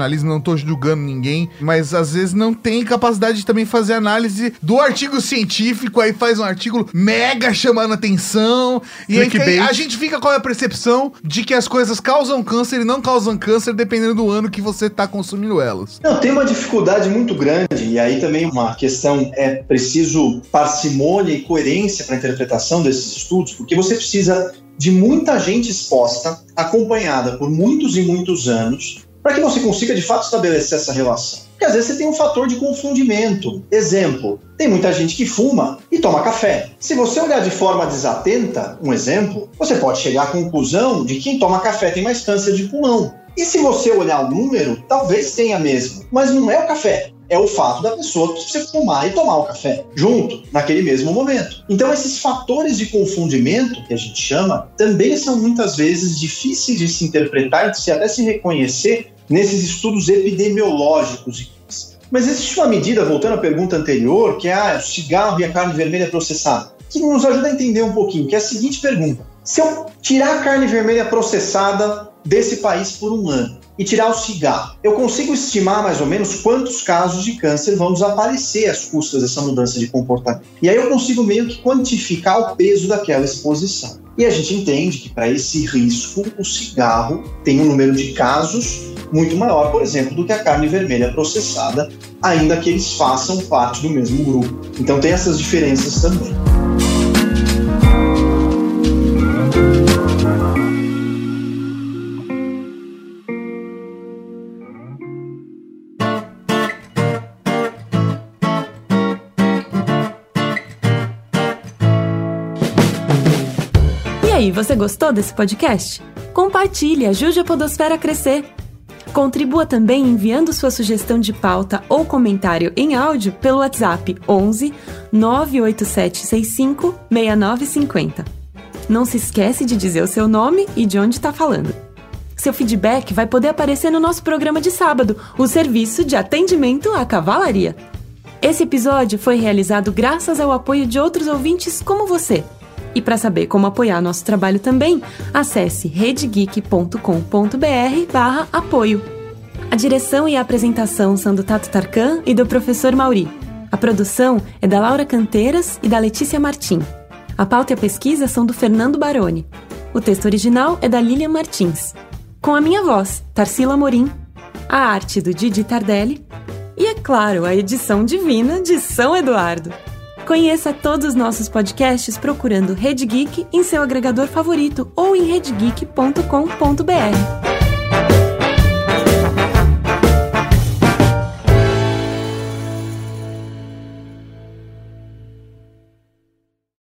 jornalismo, não tô julgando ninguém, mas às vezes não tem capacidade de também fazer análise do artigo científico, aí faz um artigo mega chamando atenção, e aí a gente fica com a percepção de que as coisas causam câncer e não causam câncer dependendo do ano que você tá consumindo elas. Não, tem uma dificuldade muito grande, e aí também uma questão é preciso parcimônia e coerência para a interpretação desses estudos, porque você precisa de muita gente exposta, acompanhada por muitos e muitos anos, para que você consiga de fato estabelecer essa relação. Porque às vezes você tem um fator de confundimento. Exemplo, tem muita gente que fuma e toma café. Se você olhar de forma desatenta, um exemplo, você pode chegar à conclusão de que quem toma café tem mais câncer de pulmão. E se você olhar o número, talvez tenha mesmo, mas não é o café. É o fato da pessoa você fumar e tomar o café junto, naquele mesmo momento. Então, esses fatores de confundimento, que a gente chama, também são muitas vezes difíceis de se interpretar e de até se reconhecer nesses estudos epidemiológicos. Mas existe uma medida, voltando à pergunta anterior, que é o cigarro e a carne vermelha processada, que nos ajuda a entender um pouquinho, que é a seguinte pergunta. Se eu tirar a carne vermelha processada desse país por um ano e tirar o cigarro, eu consigo estimar mais ou menos quantos casos de câncer vão desaparecer às custas dessa mudança de comportamento. E aí eu consigo meio que quantificar o peso daquela exposição. E a gente entende que para esse risco, o cigarro tem um número de casos muito maior, por exemplo, do que a carne vermelha processada, ainda que eles façam parte do mesmo grupo. Então tem essas diferenças também. E aí, você gostou desse podcast? Compartilhe, ajude a Podosfera a crescer. Contribua também enviando sua sugestão de pauta ou comentário em áudio pelo WhatsApp 11 98765 6950. Não se esquece de dizer o seu nome e de onde está falando. Seu feedback vai poder aparecer no nosso programa de sábado, o Serviço de Atendimento à Cavalaria. Esse episódio foi realizado graças ao apoio de outros ouvintes como você. E para saber como apoiar nosso trabalho também, acesse redegeek.com.br/apoio. A direção e a apresentação são do Tato Tarkan e do professor Mauri. A produção é da Laura Canteiras e da Letícia Martim. A pauta e a pesquisa são do Fernando Baroni. O texto original é da Lilian Martins. Com a minha voz, Tarsila Morim. A arte do Didi Tardelli. E, é claro, a edição divina de São Eduardo. Conheça todos os nossos podcasts procurando Rede Geek em seu agregador favorito ou em redegeek.com.br.